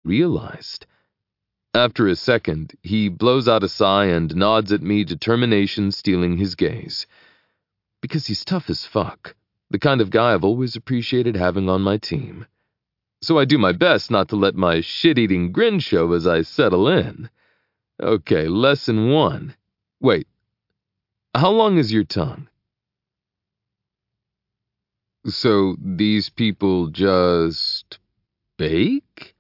realized. After a second, he blows out a sigh and nods at me, determination stealing his gaze. Because he's tough as fuck, the kind of guy I've always appreciated having on my team. So I do my best not to let my shit-eating grin show as I settle in. Okay, lesson 1. Wait, how long is your tongue? So these people just bake?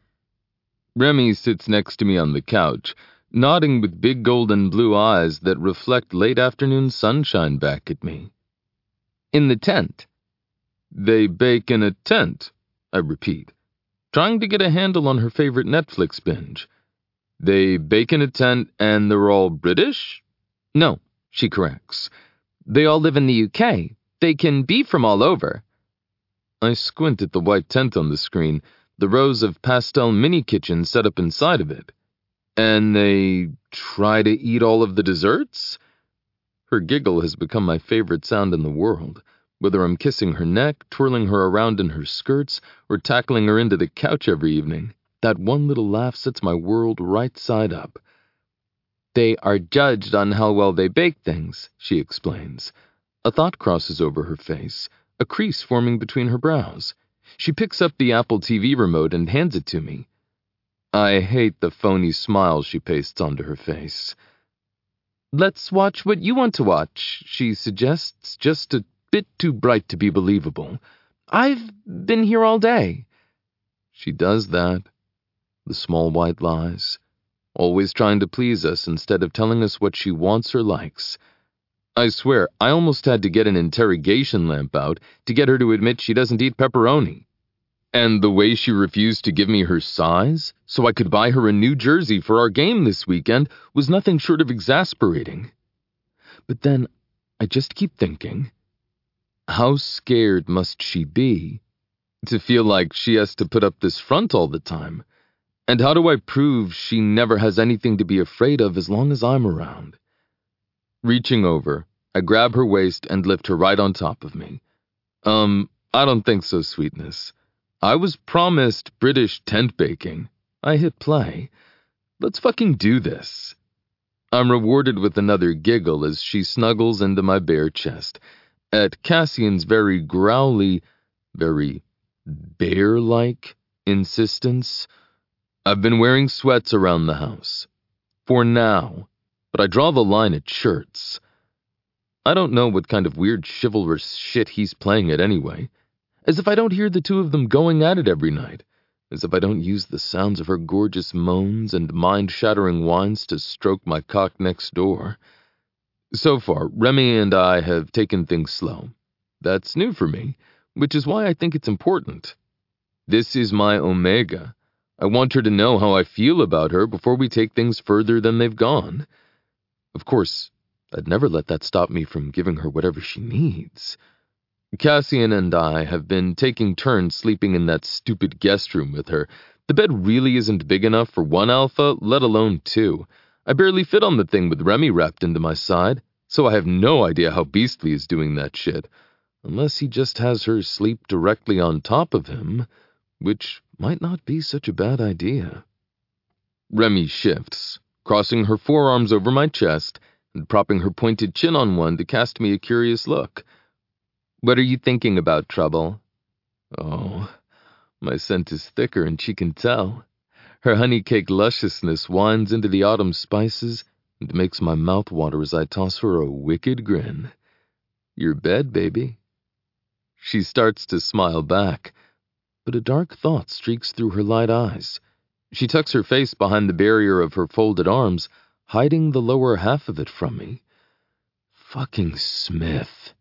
Remy sits next to me on the couch, nodding with big golden blue eyes that reflect late afternoon sunshine back at me. In the tent. They bake in a tent, I repeat, trying to get a handle on her favorite Netflix binge. They bake in a tent and they're all British? No, she corrects. They all live in the UK. They can be from all over. I squint at the white tent on the screen, the rows of pastel mini-kitchens set up inside of it. And they try to eat all of the desserts? Her giggle has become my favorite sound in the world, whether I'm kissing her neck, twirling her around in her skirts, or tackling her into the couch every evening. That one little laugh sets my world right side up. They are judged on how well they bake things, she explains. A thought crosses over her face, a crease forming between her brows. She picks up the Apple TV remote and hands it to me. I hate the phony smile she pastes onto her face. Let's watch what you want to watch, she suggests, just a bit too bright to be believable. I've been here all day. She does that. The small white lies. Always trying to please us instead of telling us what she wants or likes. I swear, I almost had to get an interrogation lamp out to get her to admit she doesn't eat pepperoni. And the way she refused to give me her size so I could buy her a new jersey for our game this weekend was nothing short of exasperating. But then, I just keep thinking, how scared must she be to feel like she has to put up this front all the time? And how do I prove she never has anything to be afraid of as long as I'm around? Reaching over, I grab her waist and lift her right on top of me. I don't think so, sweetness. I was promised British tent baking. I hit play. Let's fucking do this. I'm rewarded with another giggle as she snuggles into my bare chest, at Cassian's very growly, very bear-like insistence. I've been wearing sweats around the house. For now. But I draw the line at shirts. I don't know what kind of weird chivalrous shit he's playing at anyway. As if I don't hear the two of them going at it every night. As if I don't use the sounds of her gorgeous moans and mind-shattering whines to stroke my cock next door. So far, Remy and I have taken things slow. That's new for me, which is why I think it's important. This is my Omega. I want her to know how I feel about her before we take things further than they've gone. Of course, I'd never let that stop me from giving her whatever she needs. Cassian and I have been taking turns sleeping in that stupid guest room with her. The bed really isn't big enough for one alpha, let alone two. I barely fit on the thing with Remy wrapped into my side, so I have no idea how Beastly is doing that shit. Unless he just has her sleep directly on top of him, which might not be such a bad idea. Remy shifts, crossing her forearms over my chest and propping her pointed chin on one to cast me a curious look. What are you thinking about, Trouble? Oh, my scent is thicker and she can tell. Her honey-cake lusciousness winds into the autumn spices and makes my mouth water as I toss her a wicked grin. Your bed, baby. She starts to smile back, but a dark thought streaks through her light eyes. She tucks her face behind the barrier of her folded arms, hiding the lower half of it from me. Fucking Smith.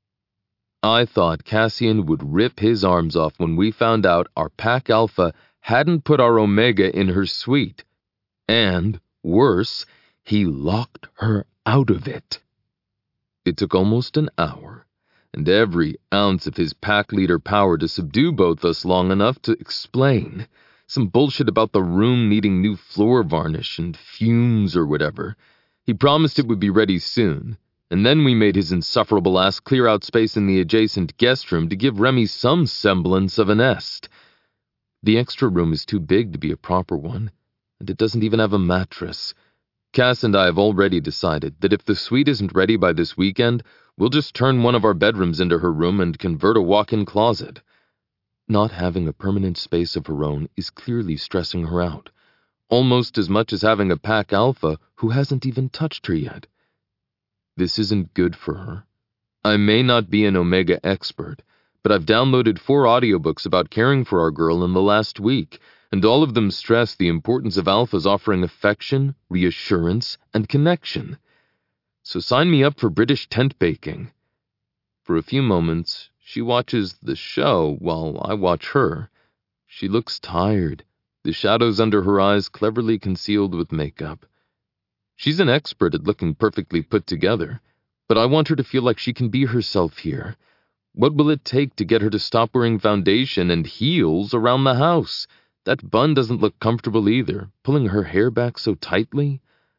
I thought Cassian would rip his arms off when we found out our Pack Alpha hadn't put our Omega in her suite. And, worse, he locked her out of it. It took almost an hour, and every ounce of his pack leader power to subdue both us long enough to explain. Some bullshit about the room needing new floor varnish and fumes or whatever. He promised it would be ready soon, and then we made his insufferable ass clear out space in the adjacent guest room to give Remy some semblance of a nest. The extra room is too big to be a proper one, and it doesn't even have a mattress. Cass and I have already decided that if the suite isn't ready by this weekend, we'll just turn one of our bedrooms into her room and convert a walk-in closet. Not having a permanent space of her own is clearly stressing her out, almost as much as having a pack alpha who hasn't even touched her yet. This isn't good for her. I may not be an Omega expert, but I've downloaded 4 audiobooks about caring for our girl in the last week, and all of them stress the importance of alphas offering affection, reassurance, and connection. So sign me up for British tent baking. For a few moments, she watches the show while I watch her. She looks tired, the shadows under her eyes cleverly concealed with makeup. She's an expert at looking perfectly put together, but I want her to feel like she can be herself here. What will it take to get her to stop wearing foundation and heels around the house? That bun doesn't look comfortable either, pulling her hair back so tightly.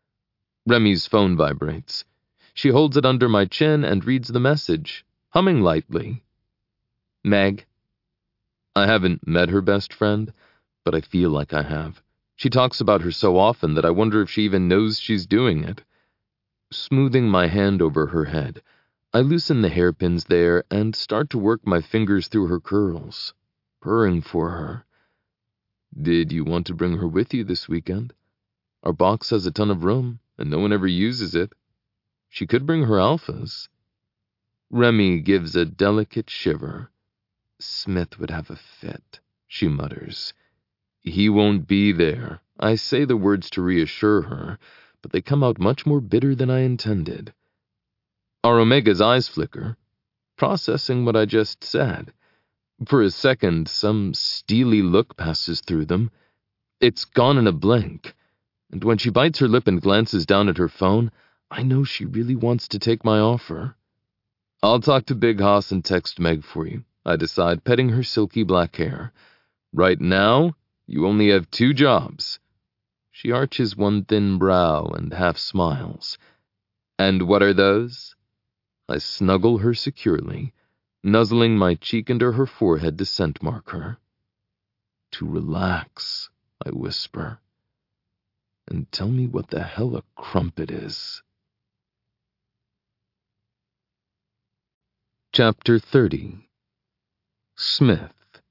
Remy's phone vibrates. She holds it under my chin and reads the message, humming lightly. Meg. I haven't met her best friend, but I feel like I have. She talks about her so often that I wonder if she even knows she's doing it. Smoothing my hand over her head, I loosen the hairpins there and start to work my fingers through her curls, purring for her. Did you want to bring her with you this weekend? Our box has a ton of room, and no one ever uses it. She could bring her alphas. Remy gives a delicate shiver. Smith would have a fit, she mutters. He won't be there. I say the words to reassure her, but they come out much more bitter than I intended. Our Omega's eyes flicker, processing what I just said. For a second, some steely look passes through them. It's gone in a blink, and when she bites her lip and glances down at her phone, I know she really wants to take my offer. I'll talk to Big Hoss and text Meg for you, I decide, petting her silky black hair. Right now, you only have 2 jobs. She arches one thin brow and half smiles. And what are those? I snuggle her securely, nuzzling my cheek under her forehead to scent mark her. To relax, I whisper. And tell me what the hell a crumpet is. Chapter 30. Smith.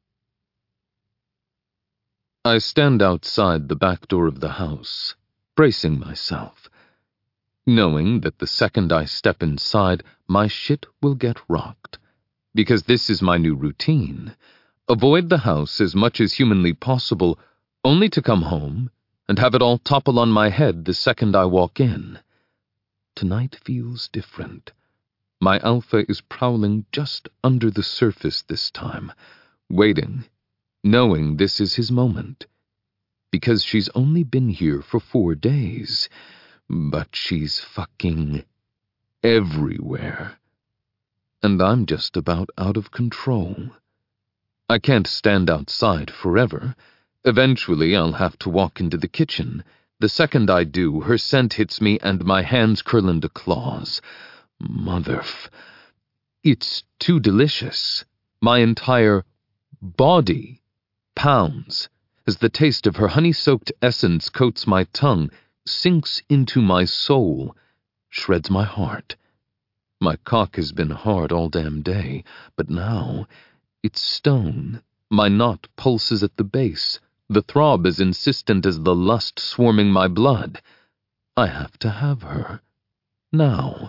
I stand outside the back door of the house, bracing myself, knowing that the second I step inside, my shit will get rocked. Because this is my new routine. Avoid the house as much as humanly possible, only to come home and have it all topple on my head the second I walk in. Tonight feels different. My alpha is prowling just under the surface this time, waiting, knowing this is his moment. Because she's only been here for 4 days, but she's fucking everywhere. And I'm just about out of control. I can't stand outside forever. Eventually, I'll have to walk into the kitchen. The second I do, her scent hits me and my hands curl into claws. It's too delicious. My entire body pounds as the taste of her honey-soaked essence coats my tongue, sinks into my soul, shreds my heart. My cock has been hard all damn day, but now it's stone. My knot pulses at the base. The throb is insistent as the lust swarming my blood. I have to have her. Now.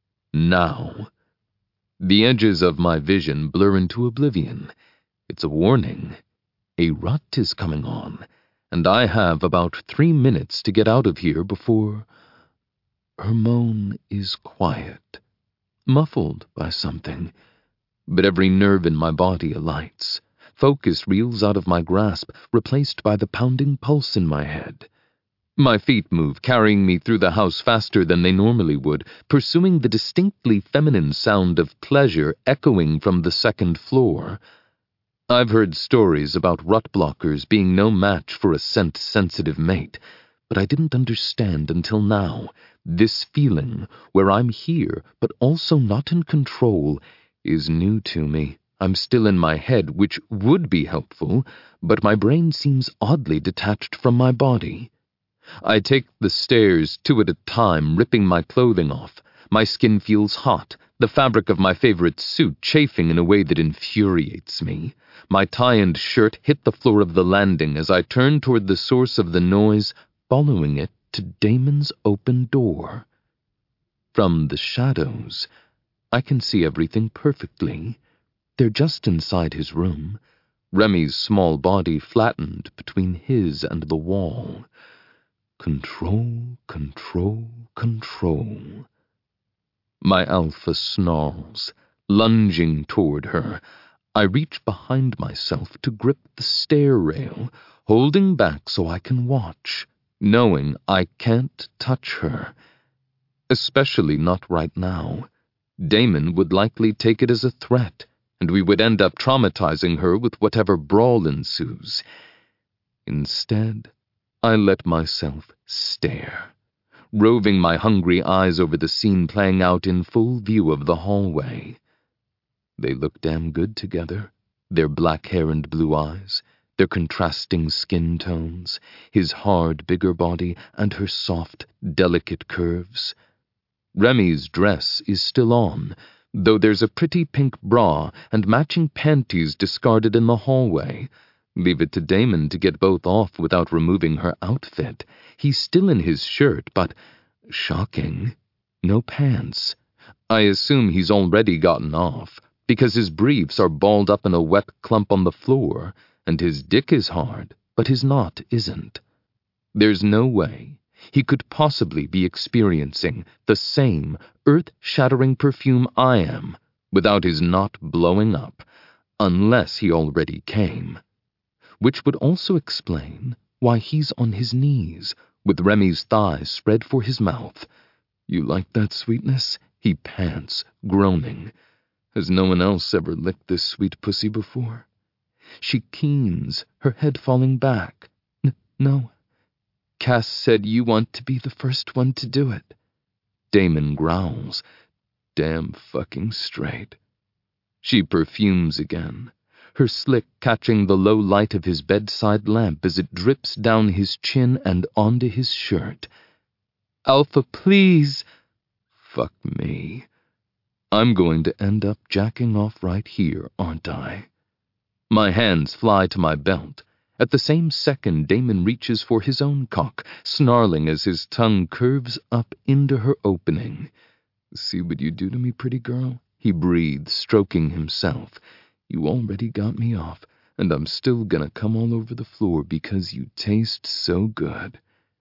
The edges of my vision blur into oblivion. It's a warning. A rut is coming on, and I have about 3 minutes to get out of here before... Her moan is quiet, muffled by something, but every nerve in my body alights. Focus reels out of my grasp, replaced by the pounding pulse in my head. My feet move, carrying me through the house faster than they normally would, pursuing the distinctly feminine sound of pleasure echoing from the 2nd floor. I've heard stories about rut blockers being no match for a scent-sensitive mate, but I didn't understand until now. This feeling, where I'm here but also not in control, is new to me, I'm still in my head, which would be helpful, but my brain seems oddly detached from my body. I take the stairs 2 at a time, ripping my clothing off. My skin feels hot, the fabric of my favorite suit chafing in a way that infuriates me. My tie-and shirt hit the floor of the landing as I turn toward the source of the noise, following it to Damon's open door. From the shadows, I can see everything perfectly. They're just inside his room, Remy's small body flattened between his and the wall. Control, control, control. My alpha snarls, lunging toward her. I reach behind myself to grip the stair rail, holding back so I can watch, knowing I can't touch her. Especially not right now. Damon would likely take it as a threat, and we would end up traumatizing her with whatever brawl ensues. Instead, I let myself stare, roving my hungry eyes over the scene playing out in full view of the hallway. They look damn good together, their black hair and blue eyes, their contrasting skin tones, his hard, bigger body and her soft, delicate curves. Remy's dress is still on, though there's a pretty pink bra and matching panties discarded in the hallway. Leave it to Damon to get both off without removing her outfit. He's still in his shirt, but, shocking, no pants. I assume he's already gotten off, because his briefs are balled up in a wet clump on the floor, and his dick is hard, but his knot isn't. There's no way he could possibly be experiencing the same earth-shattering perfume I am without his knot blowing up, unless he already came. Which would also explain why he's on his knees, with Remy's thighs spread for his mouth. "You like that sweetness?" he pants, groaning. Has no one else ever licked this sweet pussy before? She keens, her head falling back. No. Cass said you want to be the first one to do it. Damon growls. Damn fucking straight. She perfumes again, her slick catching the low light of his bedside lamp as it drips down his chin and onto his shirt. Alpha, please. Fuck me. I'm going to end up jacking off right here, aren't I? My hands fly to my belt. At the same second, Damon reaches for his own cock, snarling as his tongue curves up into her opening. See what you do to me, pretty girl? He breathes, stroking himself. You already got me off, and I'm still gonna come all over the floor because you taste so good.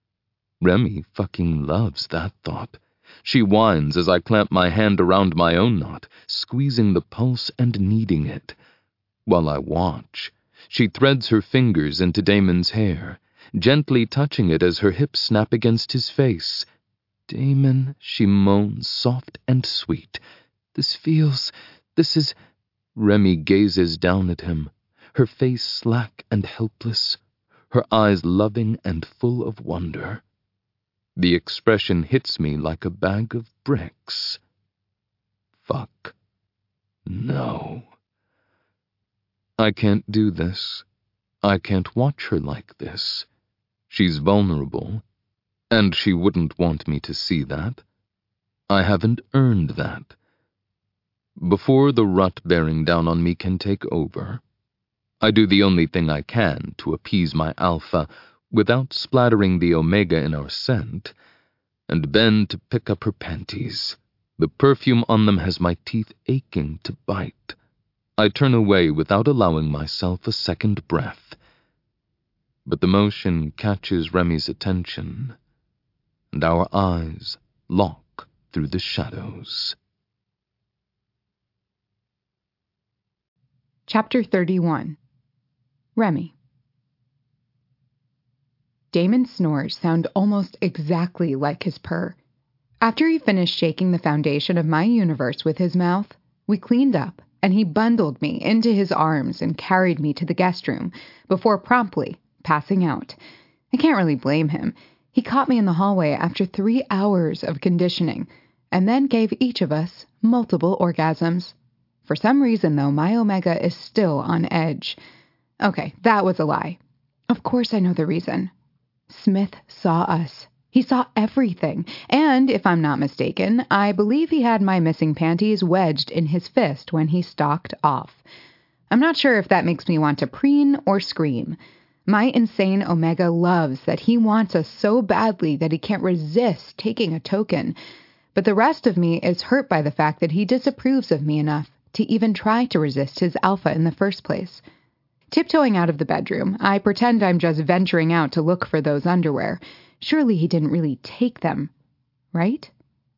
Remy fucking loves that thought. She whines as I clamp my hand around my own knot, squeezing the pulse and kneading it. While I watch, she threads her fingers into Damon's hair, gently touching it as her hips snap against his face. Damon, she moans, soft and sweet. This is... Remy gazes down at him, her face slack and helpless, her eyes loving and full of wonder. The expression hits me like a bag of bricks. Fuck. No. I can't do this. I can't watch her like this. She's vulnerable, and she wouldn't want me to see that. I haven't earned that. Before the rut bearing down on me can take over, I do the only thing I can to appease my alpha without splattering the omega in our scent, and bend to pick up her panties. The perfume on them has my teeth aching to bite. I turn away without allowing myself a second breath. But the motion catches Remy's attention, and our eyes lock through the shadows. Chapter 31. Remy. Damon's snores sound almost exactly like his purr. After he finished shaking the foundation of my universe with his mouth, we cleaned up, and he bundled me into his arms and carried me to the guest room before promptly passing out. I can't really blame him. He caught me in the hallway after 3 hours of conditioning, and then gave each of us multiple orgasms. For some reason, though, my Omega is still on edge. Okay, that was a lie. Of course I know the reason. Smith saw us. He saw everything, and, if I'm not mistaken, I believe he had my missing panties wedged in his fist when he stalked off. I'm not sure if that makes me want to preen or scream. My insane Omega loves that he wants us so badly that he can't resist taking a token, but the rest of me is hurt by the fact that he disapproves of me enough to even try to resist his alpha in the first place. Tiptoeing out of the bedroom, I pretend I'm just venturing out to look for those underwear. Surely he didn't really take them, right?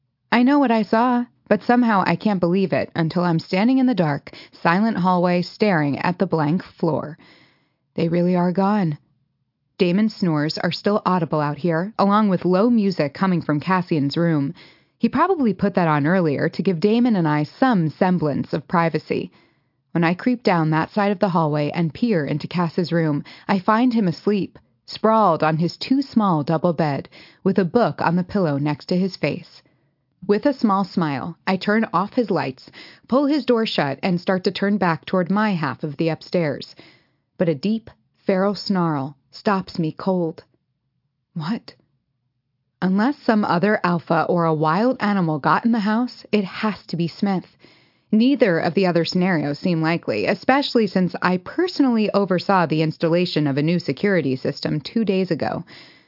I know what I saw, but somehow I can't believe it until I'm standing in the dark, silent hallway staring at the blank floor. They really are gone. Damon's snores are still audible out here, along with low music coming from Cassian's room. He probably put that on earlier to give Damon and I some semblance of privacy. When I creep down that side of the hallway and peer into Cass's room, I find him asleep, sprawled on his too small double bed, with a book on the pillow next to his face. With a small smile, I turn off his lights, pull his door shut, and start to turn back toward my half of the upstairs. But a deep, feral snarl stops me cold. What? Unless some other alpha or a wild animal got in the house, it has to be Smith. Neither of the other scenarios seem likely, especially since I personally oversaw the installation of a new security system 2 days ago.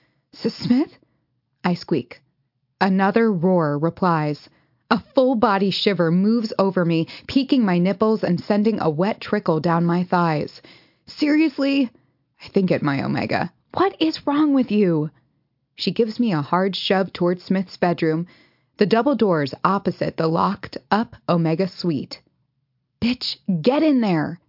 Smith? I squeak. Another roar replies. A full-body shiver moves over me, piquing my nipples and sending a wet trickle down my thighs. Seriously? I think at my Omega. What is wrong with you? She gives me a hard shove toward Smith's bedroom, the double doors opposite the locked-up Omega suite. Bitch, get in there!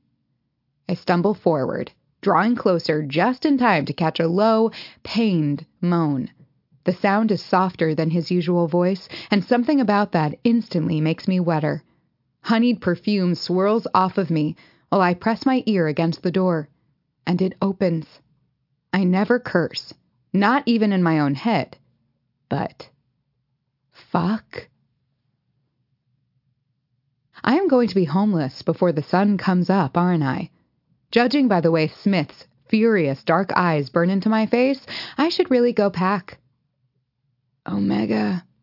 I stumble forward, drawing closer just in time to catch a low, pained moan. The sound is softer than his usual voice, and something about that instantly makes me wetter. Honeyed perfume swirls off of me while I press my ear against the door, and it opens. I never curse, not even in my own head, but fuck. I am going to be homeless before the sun comes up, aren't I? Judging by the way Smith's furious dark eyes burn into my face, I should really go pack. Omega.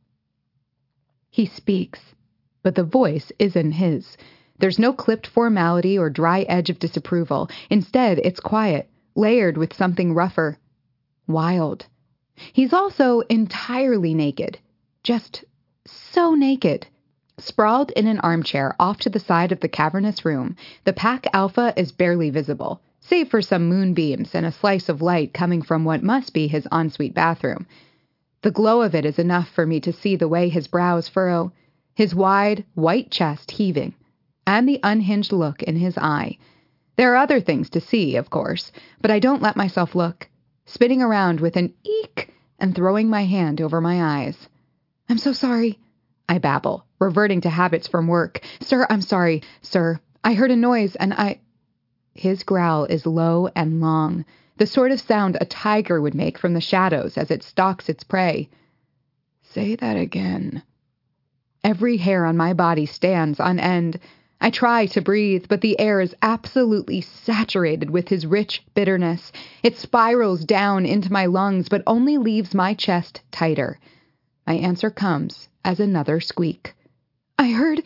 He speaks, but the voice isn't his. There's no clipped formality or dry edge of disapproval. Instead, it's quiet, layered with something rougher. Wild. He's also entirely naked. Just so naked. Sprawled in an armchair off to the side of the cavernous room, the pack alpha is barely visible, save for some moonbeams and a slice of light coming from what must be his ensuite bathroom. The glow of it is enough for me to see the way his brows furrow, his wide, white chest heaving, and the unhinged look in his eye. There are other things to see, of course, but I don't let myself look, spinning around with an eek and throwing my hand over my eyes. I'm so sorry, I babble, reverting to habits from work. Sir, I'm sorry. Sir, I heard a noise and I... His growl is low and long, the sort of sound a tiger would make from the shadows as it stalks its prey. Say that again. Every hair on my body stands on end. I try to breathe, but the air is absolutely saturated with his rich bitterness. It spirals down into my lungs, but only leaves my chest tighter. My answer comes as another squeak. I heard...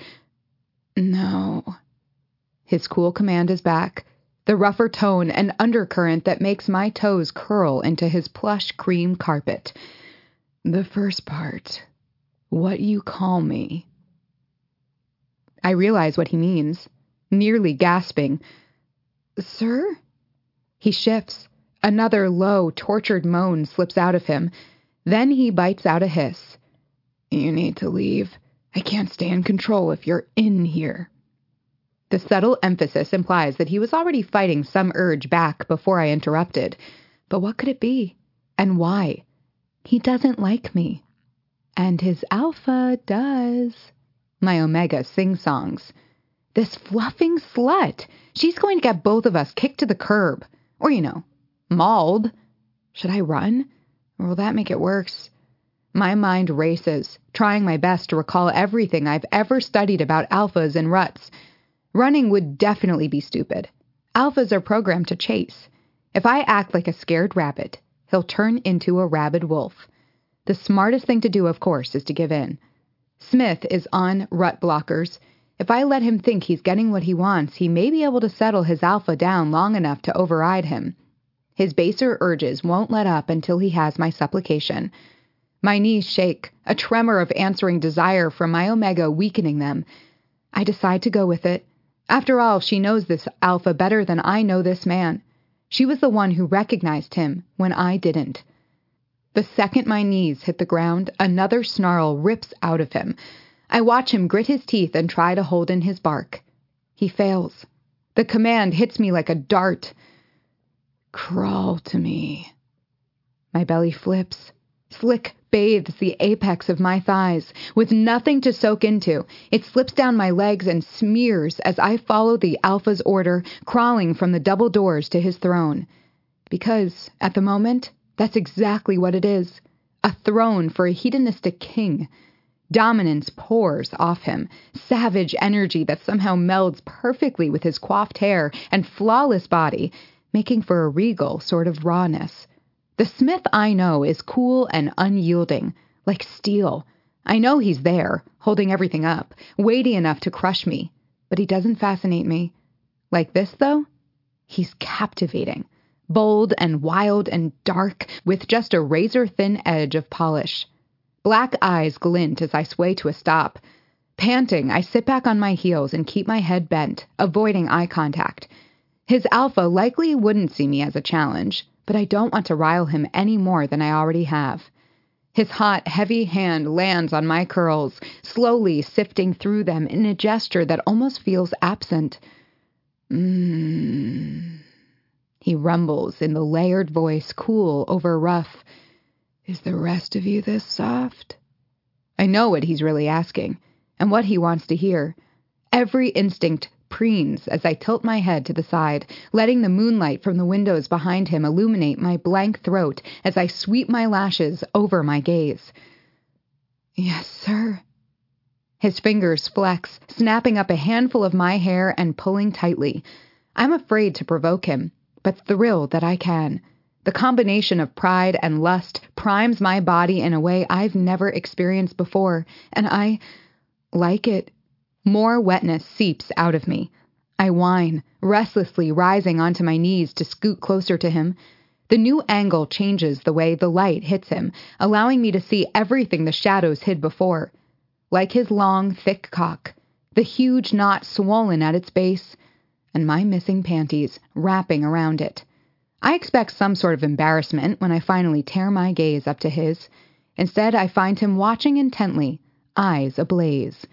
No. His cool command is back, the rougher tone and undercurrent that makes my toes curl into his plush cream carpet. The first part. What you call me. I realize what he means, nearly gasping. Sir? He shifts. Another low, tortured moan slips out of him. Then he bites out a hiss. You need to leave. I can't stay in control if you're in here. The subtle emphasis implies that he was already fighting some urge back before I interrupted. But what could it be? And why? He doesn't like me. And his alpha does. My Omega sing-songs. This fluffing slut. She's going to get both of us kicked to the curb. Or, mauled. Should I run? Or will that make it worse? My mind races, trying my best to recall everything I've ever studied about alphas and ruts. Running would definitely be stupid. Alphas are programmed to chase. If I act like a scared rabbit, he'll turn into a rabid wolf. The smartest thing to do, of course, is to give in. Smith is on rut blockers. If I let him think he's getting what he wants, he may be able to settle his alpha down long enough to override him. His baser urges won't let up until he has my supplication. My knees shake, a tremor of answering desire from my omega weakening them. I decide to go with it. After all, she knows this alpha better than I know this man. She was the one who recognized him when I didn't. The second my knees hit the ground, another snarl rips out of him. I watch him grit his teeth and try to hold in his bark. He fails. The command hits me like a dart. Crawl to me. My belly flips. Slick bathes the apex of my thighs. With nothing to soak into, it slips down my legs and smears as I follow the alpha's order, crawling from the double doors to his throne. Because, at the moment, that's exactly what it is. A throne for a hedonistic king. Dominance pours off him, savage energy that somehow melds perfectly with his coiffed hair and flawless body, making for a regal sort of rawness. The Smith I know is cool and unyielding, like steel. I know he's there, holding everything up, weighty enough to crush me, but he doesn't fascinate me. Like this, though? He's captivating, bold and wild and dark, with just a razor-thin edge of polish. Black eyes glint as I sway to a stop. Panting, I sit back on my heels and keep my head bent, avoiding eye contact. His alpha likely wouldn't see me as a challenge, but I don't want to rile him any more than I already have. His hot, heavy hand lands on my curls, slowly sifting through them in a gesture that almost feels absent. He rumbles in the layered voice, cool over rough. Is the rest of you this soft? I know what he's really asking, and what he wants to hear. Every instinct preens as I tilt my head to the side, letting the moonlight from the windows behind him illuminate my blank throat as I sweep my lashes over my gaze. Yes, sir. His fingers flex, snapping up a handful of my hair and pulling tightly. I'm afraid to provoke him, but thrilled that I can. The combination of pride and lust primes my body in a way I've never experienced before, and I like it. More wetness seeps out of me. I whine, restlessly rising onto my knees to scoot closer to him. The new angle changes the way the light hits him, allowing me to see everything the shadows hid before. Like his long, thick cock, the huge knot swollen at its base, and my missing panties wrapping around it. I expect some sort of embarrassment when I finally tear my gaze up to his. Instead, I find him watching intently, eyes ablaze.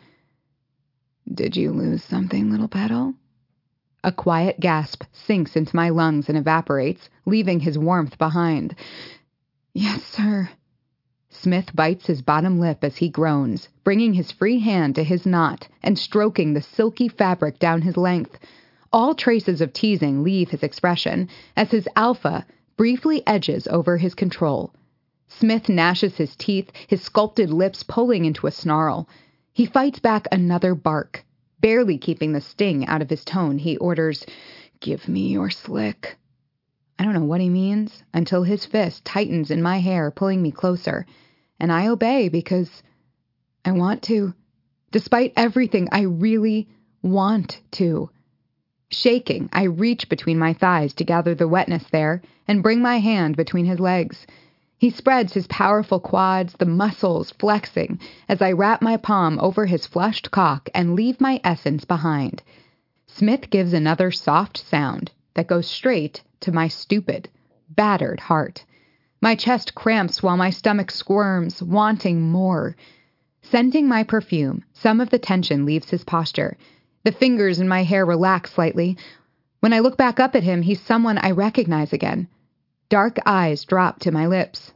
Did you lose something, little petal? A quiet gasp sinks into my lungs and evaporates, leaving his warmth behind. Yes, sir. Smith bites his bottom lip as he groans, bringing his free hand to his knot and stroking the silky fabric down his length. All traces of teasing leave his expression as his alpha briefly edges over his control. Smith gnashes his teeth, his sculpted lips pulling into a snarl. He fights back another bark. Barely keeping the sting out of his tone, he orders, "Give me your slick." I don't know what he means until his fist tightens in my hair, pulling me closer. And I obey because I want to. Despite everything, I really want to. Shaking, I reach between my thighs to gather the wetness there and bring my hand between his legs. He spreads his powerful quads, the muscles flexing, as I wrap my palm over his flushed cock and leave my essence behind. Smith gives another soft sound that goes straight to my stupid, battered heart. My chest cramps while my stomach squirms, wanting more. Scenting my perfume, some of the tension leaves his posture. The fingers in my hair relax slightly. When I look back up at him, he's someone I recognize again. Dark eyes drop to my lips.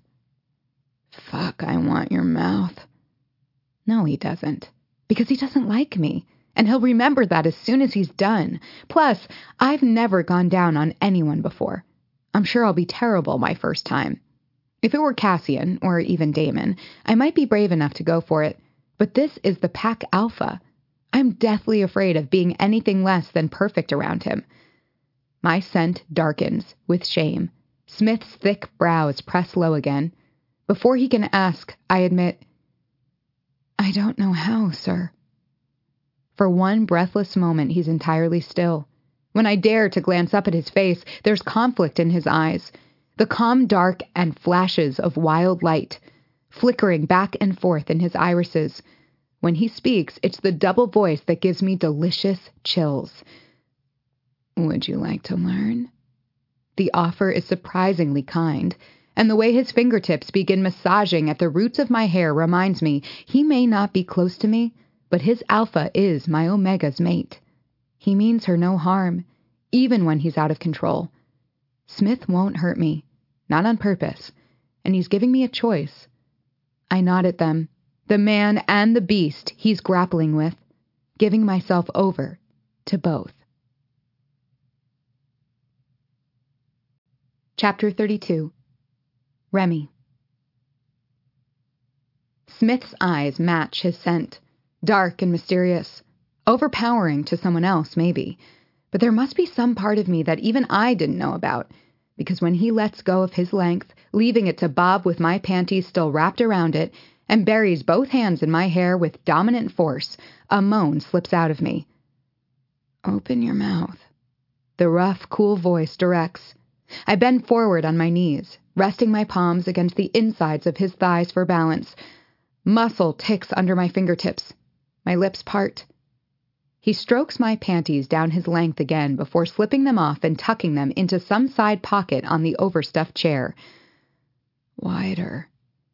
Fuck, I want your mouth. No, he doesn't. Because he doesn't like me. And he'll remember that as soon as he's done. Plus, I've never gone down on anyone before. I'm sure I'll be terrible my first time. If it were Cassian, or even Damon, I might be brave enough to go for it. But this is the Pack Alpha. I'm deathly afraid of being anything less than perfect around him. My scent darkens with shame. Smith's thick brows press low again. Before he can ask, I admit, I don't know how, sir. For one breathless moment, he's entirely still. When I dare to glance up at his face, there's conflict in his eyes. The calm dark and flashes of wild light, flickering back and forth in his irises. When he speaks, it's the double voice that gives me delicious chills. Would you like to learn? The offer is surprisingly kind, and the way his fingertips begin massaging at the roots of my hair reminds me he may not be close to me, but his alpha is my omega's mate. He means her no harm, even when he's out of control. Smith won't hurt me, not on purpose, and he's giving me a choice. I nod at them, the man and the beast he's grappling with, giving myself over to both. Chapter 32. Remy. Smith's eyes match his scent, dark and mysterious, overpowering to someone else, maybe. But there must be some part of me that even I didn't know about, because when he lets go of his length, leaving it to bob with my panties still wrapped around it, and buries both hands in my hair with dominant force, a moan slips out of me. Open your mouth. The rough, cool voice directs. I bend forward on my knees, resting my palms against the insides of his thighs for balance. Muscle ticks under my fingertips. My lips part. He strokes my panties down his length again before slipping them off and tucking them into some side pocket on the overstuffed chair. Wider.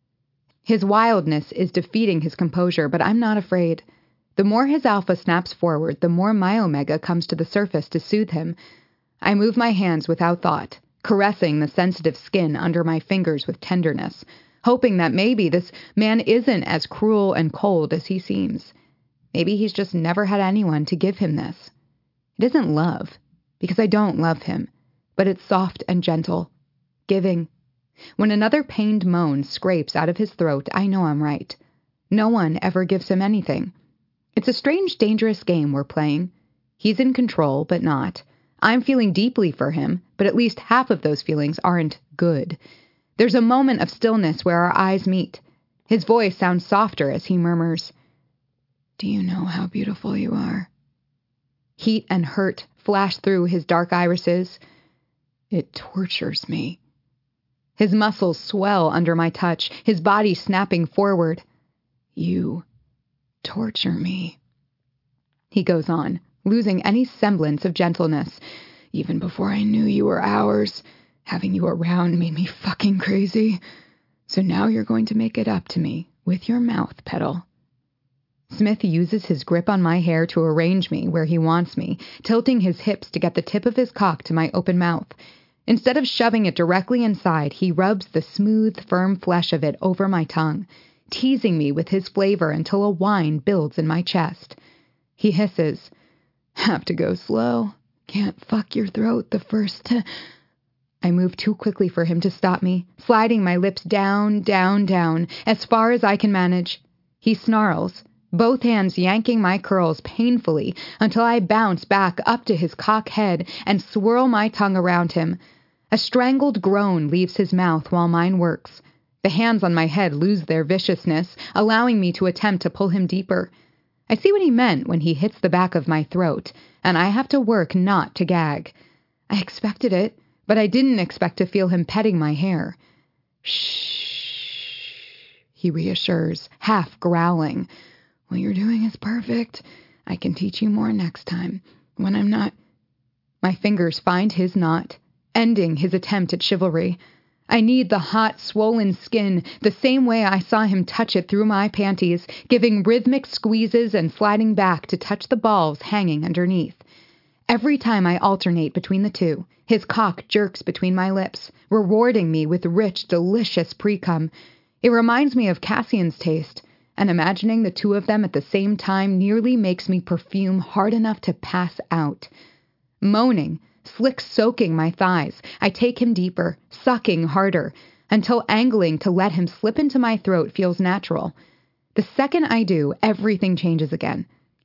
His wildness is defeating his composure, but I'm not afraid. The more his alpha snaps forward, the more my omega comes to the surface to soothe him. I move my hands without thought, caressing the sensitive skin under my fingers with tenderness, hoping that maybe this man isn't as cruel and cold as he seems. Maybe he's just never had anyone to give him this. It isn't love, because I don't love him, but it's soft and gentle, giving. When another pained moan scrapes out of his throat, I know I'm right. No one ever gives him anything. It's a strange, dangerous game we're playing. He's in control, but not. I'm feeling deeply for him, but at least half of those feelings aren't good. There's a moment of stillness where our eyes meet. His voice sounds softer as he murmurs, Do you know how beautiful you are? Heat and hurt flash through his dark irises. It tortures me. His muscles swell under my touch, his body snapping forward. You torture me. He goes on, losing any semblance of gentleness. Even before I knew you were ours, having you around made me fucking crazy. So now you're going to make it up to me with your mouth, Petal. Smith uses his grip on my hair to arrange me where he wants me, tilting his hips to get the tip of his cock to my open mouth. Instead of shoving it directly inside, he rubs the smooth, firm flesh of it over my tongue, teasing me with his flavor until a whine builds in my chest. He hisses, Have to go slow. Can't fuck your throat the first I move too quickly for him to stop me, sliding my lips down, down, down, as far as I can manage. He snarls, both hands yanking my curls painfully until I bounce back up to his cock head and swirl my tongue around him. A strangled groan leaves his mouth while mine works. The hands on my head lose their viciousness, allowing me to attempt to pull him deeper. I see what he meant when he hits the back of my throat, and I have to work not to gag. I expected it, but I didn't expect to feel him petting my hair. Shh, he reassures, half growling. What you're doing is perfect. I can teach you more next time, when I'm not. My fingers find his knot, ending his attempt at chivalry. I need the hot, swollen skin, the same way I saw him touch it through my panties, giving rhythmic squeezes and sliding back to touch the balls hanging underneath. Every time I alternate between the two, his cock jerks between my lips, rewarding me with rich, delicious pre-cum. It reminds me of Cassian's taste, and imagining the two of them at the same time nearly makes me perfume hard enough to pass out. Moaning, slick soaking my thighs, I take him deeper, sucking harder, until angling to let him slip into my throat feels natural. The second I do, everything changes again.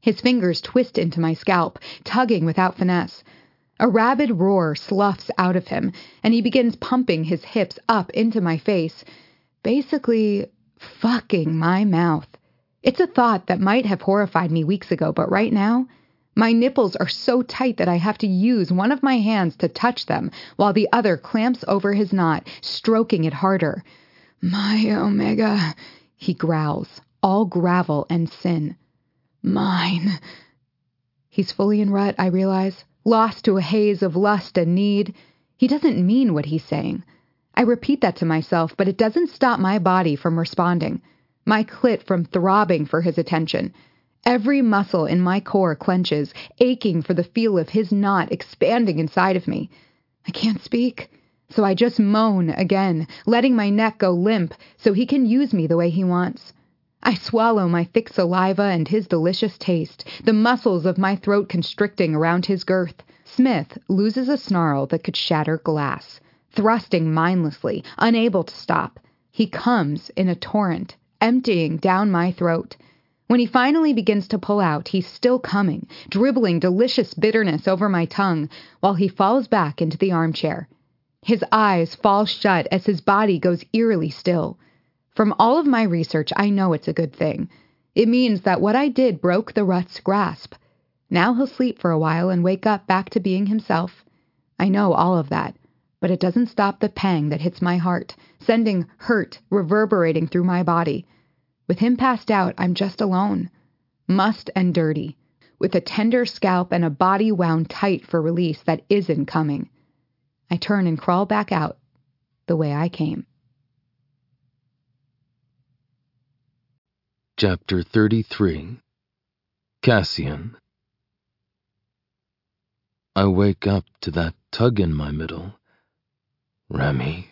His fingers twist into my scalp, tugging without finesse. A rabid roar sloughs out of him, and he begins pumping his hips up into my face, basically fucking my mouth. It's a thought that might have horrified me weeks ago, but right now, my nipples are so tight that I have to use one of my hands to touch them, while the other clamps over his knot, stroking it harder. "My Omega," he growls, all gravel and sin. "Mine." He's fully in rut, I realize, lost to a haze of lust and need. He doesn't mean what he's saying. I repeat that to myself, but it doesn't stop my body from responding, my clit from throbbing for his attention. Every muscle in my core clenches, aching for the feel of his knot expanding inside of me. I can't speak, so I just moan again, letting my neck go limp so he can use me the way he wants. I swallow my thick saliva and his delicious taste, the muscles of my throat constricting around his girth. Smith loses a snarl that could shatter glass, thrusting mindlessly, unable to stop. He comes in a torrent, emptying down my throat. When he finally begins to pull out, he's still coming, dribbling delicious bitterness over my tongue, while he falls back into the armchair. His eyes fall shut as his body goes eerily still. From all of my research, I know it's a good thing. It means that what I did broke the rut's grasp. Now he'll sleep for a while and wake up back to being himself. I know all of that, but it doesn't stop the pang that hits my heart, sending hurt reverberating through my body. With him passed out, I'm just alone, mussed and dirty, with a tender scalp and a body wound tight for release that isn't coming. I turn and crawl back out the way I came. Chapter 33. Cassian. I wake up to that tug in my middle. Remy.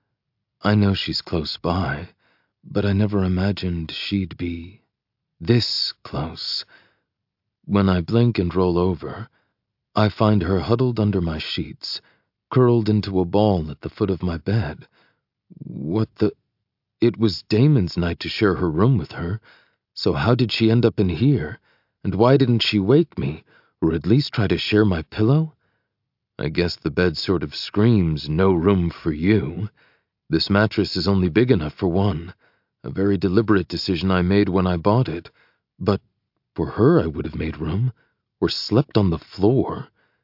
I know she's close by, but I never imagined she'd be this close. When I blink and roll over, I find her huddled under my sheets, curled into a ball at the foot of my bed. What the... It was Damon's night to share her room with her, so how did she end up in here? And why didn't she wake me, or at least try to share my pillow? I guess the bed sort of screams, "No room for you." This mattress is only big enough for one, a very deliberate decision I made when I bought it. But for her I would have made room, or slept on the floor.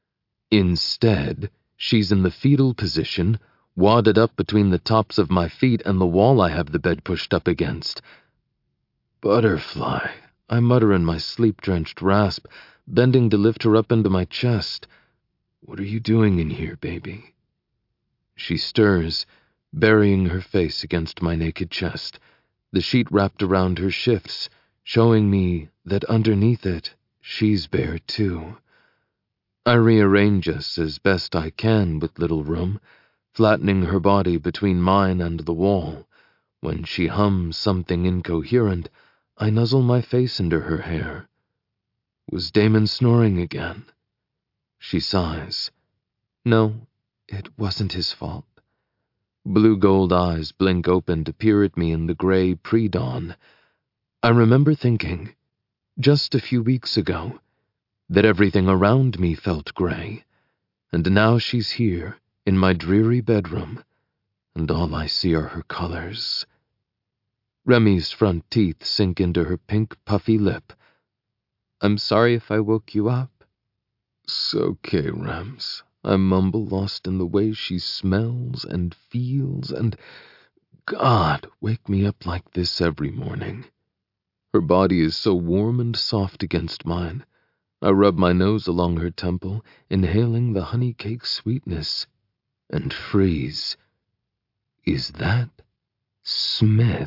Instead, she's in the fetal position, wadded up between the tops of my feet and the wall I have the bed pushed up against. "Butterfly," I mutter in my sleep-drenched rasp, bending to lift her up into my chest. "What are you doing in here, baby?" She stirs, burying her face against my naked chest. The sheet wrapped around her shifts, showing me that underneath it, she's bare too. I rearrange us as best I can with little room, flattening her body between mine and the wall. When she hums something incoherent, I nuzzle my face into her hair. Was Damon snoring again? She sighs. No, it wasn't his fault. Blue-gold eyes blink open to peer at me in the gray pre-dawn. I remember thinking, just a few weeks ago, that everything around me felt gray, and now she's here, in my dreary bedroom, and all I see are her colors. Remy's front teeth sink into her pink, puffy lip. "I'm sorry if I woke you up." "It's okay, Rams," I mumble, lost in the way she smells and feels, and God, wake me up like this every morning. Her body is so warm and soft against mine. I rub my nose along her temple, inhaling the honey cake sweetness, and freeze. Is that Smith?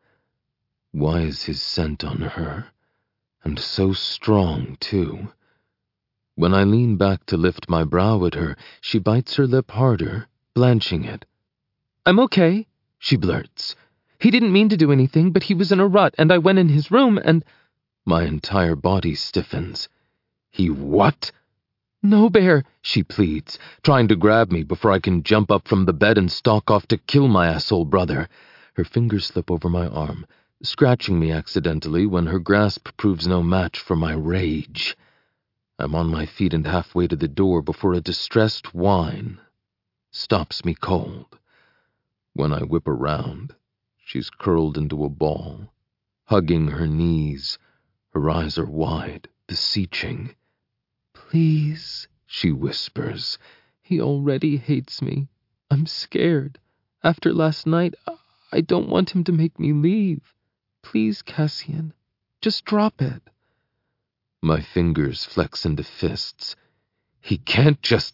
Why is his scent on her? And so strong, too. When I lean back to lift my brow at her, she bites her lip harder, blanching it. "I'm okay," she blurts. "He didn't mean to do anything, but he was in a rut, and I went in his room, and—" My entire body stiffens. "He what?" "No, Bear," she pleads, trying to grab me before I can jump up from the bed and stalk off to kill my asshole brother. Her fingers slip over my arm, scratching me accidentally when her grasp proves no match for my rage. I'm on my feet and halfway to the door before a distressed whine stops me cold. When I whip around, she's curled into a ball, hugging her knees. Her eyes are wide, beseeching. "Please," she whispers. "He already hates me. I'm scared. After last night, I don't want him to make me leave. Please, Cassian, just drop it." My fingers flex into fists. He can't just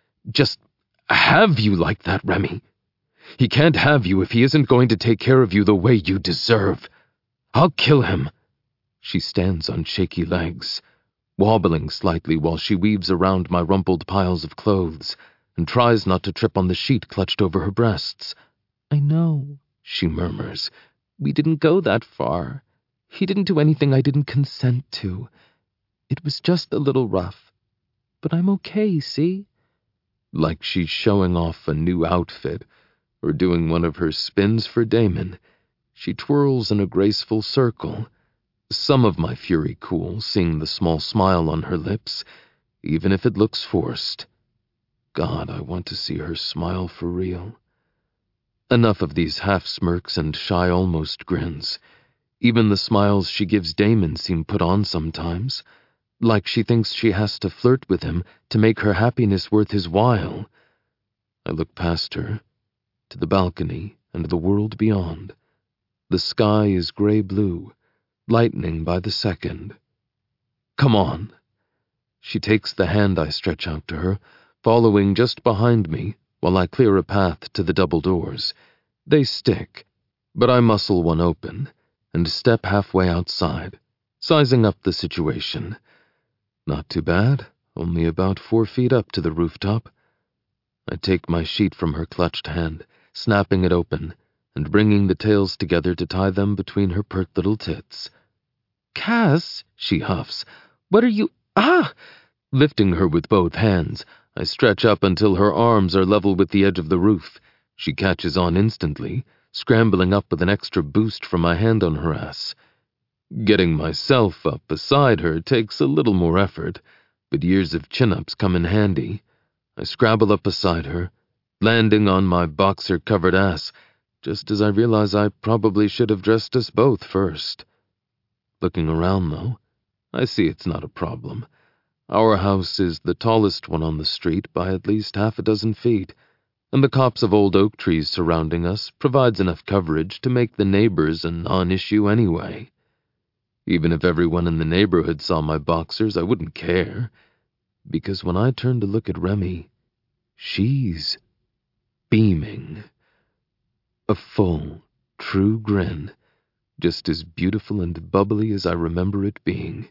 have you like that, Remy. He can't have you if he isn't going to take care of you the way you deserve. I'll kill him. She stands on shaky legs, wobbling slightly while she weaves around my rumpled piles of clothes and tries not to trip on the sheet clutched over her breasts. "I know," she murmurs. "We didn't go that far. He didn't do anything I didn't consent to. It was just a little rough. But I'm okay, see?" Like she's showing off a new outfit or doing one of her spins for Damon, she twirls in a graceful circle. Some of my fury cools, seeing the small smile on her lips, even if it looks forced. God, I want to see her smile for real. Enough of these half-smirks and shy almost grins. Even the smiles she gives Damon seem put on sometimes, like she thinks she has to flirt with him to make her happiness worth his while. I look past her, to the balcony and the world beyond. The sky is gray-blue, lightening by the second. "Come on." She takes the hand I stretch out to her, following just behind me while I clear a path to the double doors. They stick, but I muscle one open and step halfway outside, sizing up the situation. Not too bad, only about 4 feet up to the rooftop. I take my sheet from her clutched hand, snapping it open and bringing the tails together to tie them between her pert little tits. "Cass," she huffs, "what are you— Ah!" Lifting her with both hands, I stretch up until her arms are level with the edge of the roof. She catches on instantly, scrambling up with an extra boost from my hand on her ass. Getting myself up beside her takes a little more effort, but years of chin-ups come in handy. I scrabble up beside her, landing on my boxer-covered ass, just as I realize I probably should have dressed us both first. Looking around, though, I see it's not a problem. Our house is the tallest one on the street by at least 6 feet, and the copse of old oak trees surrounding us provides enough coverage to make the neighbors a non-issue anyway. Even if everyone in the neighborhood saw my boxers, I wouldn't care, because when I turn to look at Remy, she's beaming. A full, true grin, just as beautiful and bubbly as I remember it being.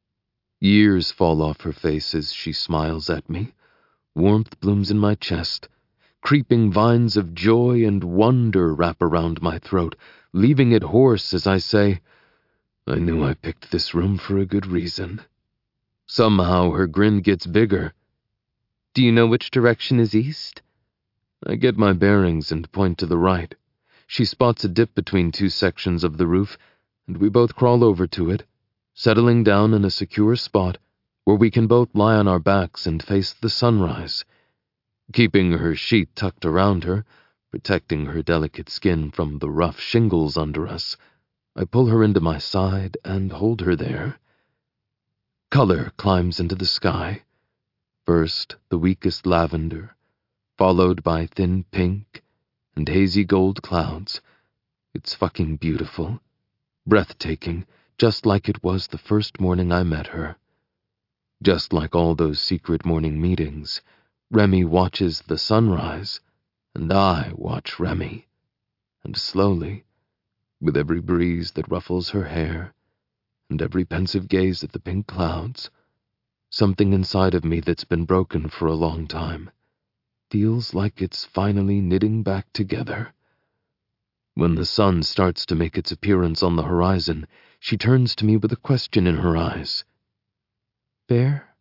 Years fall off her face as she smiles at me. Warmth blooms in my chest. Creeping vines of joy and wonder wrap around my throat, leaving it hoarse as I say, "I knew I picked this room for a good reason." Somehow her grin gets bigger. "Do you know which direction is east?" I get my bearings and point to the right. She spots a dip between 2 sections of the roof, and we both crawl over to it, settling down in a secure spot where we can both lie on our backs and face the sunrise. Keeping her sheet tucked around her, protecting her delicate skin from the rough shingles under us, I pull her into my side and hold her there. Color climbs into the sky. First, the weakest lavender, followed by thin pink and hazy gold clouds. It's fucking beautiful. Breathtaking, just like it was the first morning I met her. Just like all those secret morning meetings, Remy watches the sunrise, and I watch Remy. And slowly, with every breeze that ruffles her hair, and every pensive gaze at the pink clouds, something inside of me that's been broken for a long time feels like it's finally knitting back together. When the sun starts to make its appearance on the horizon, she turns to me with a question in her eyes. "Bear?"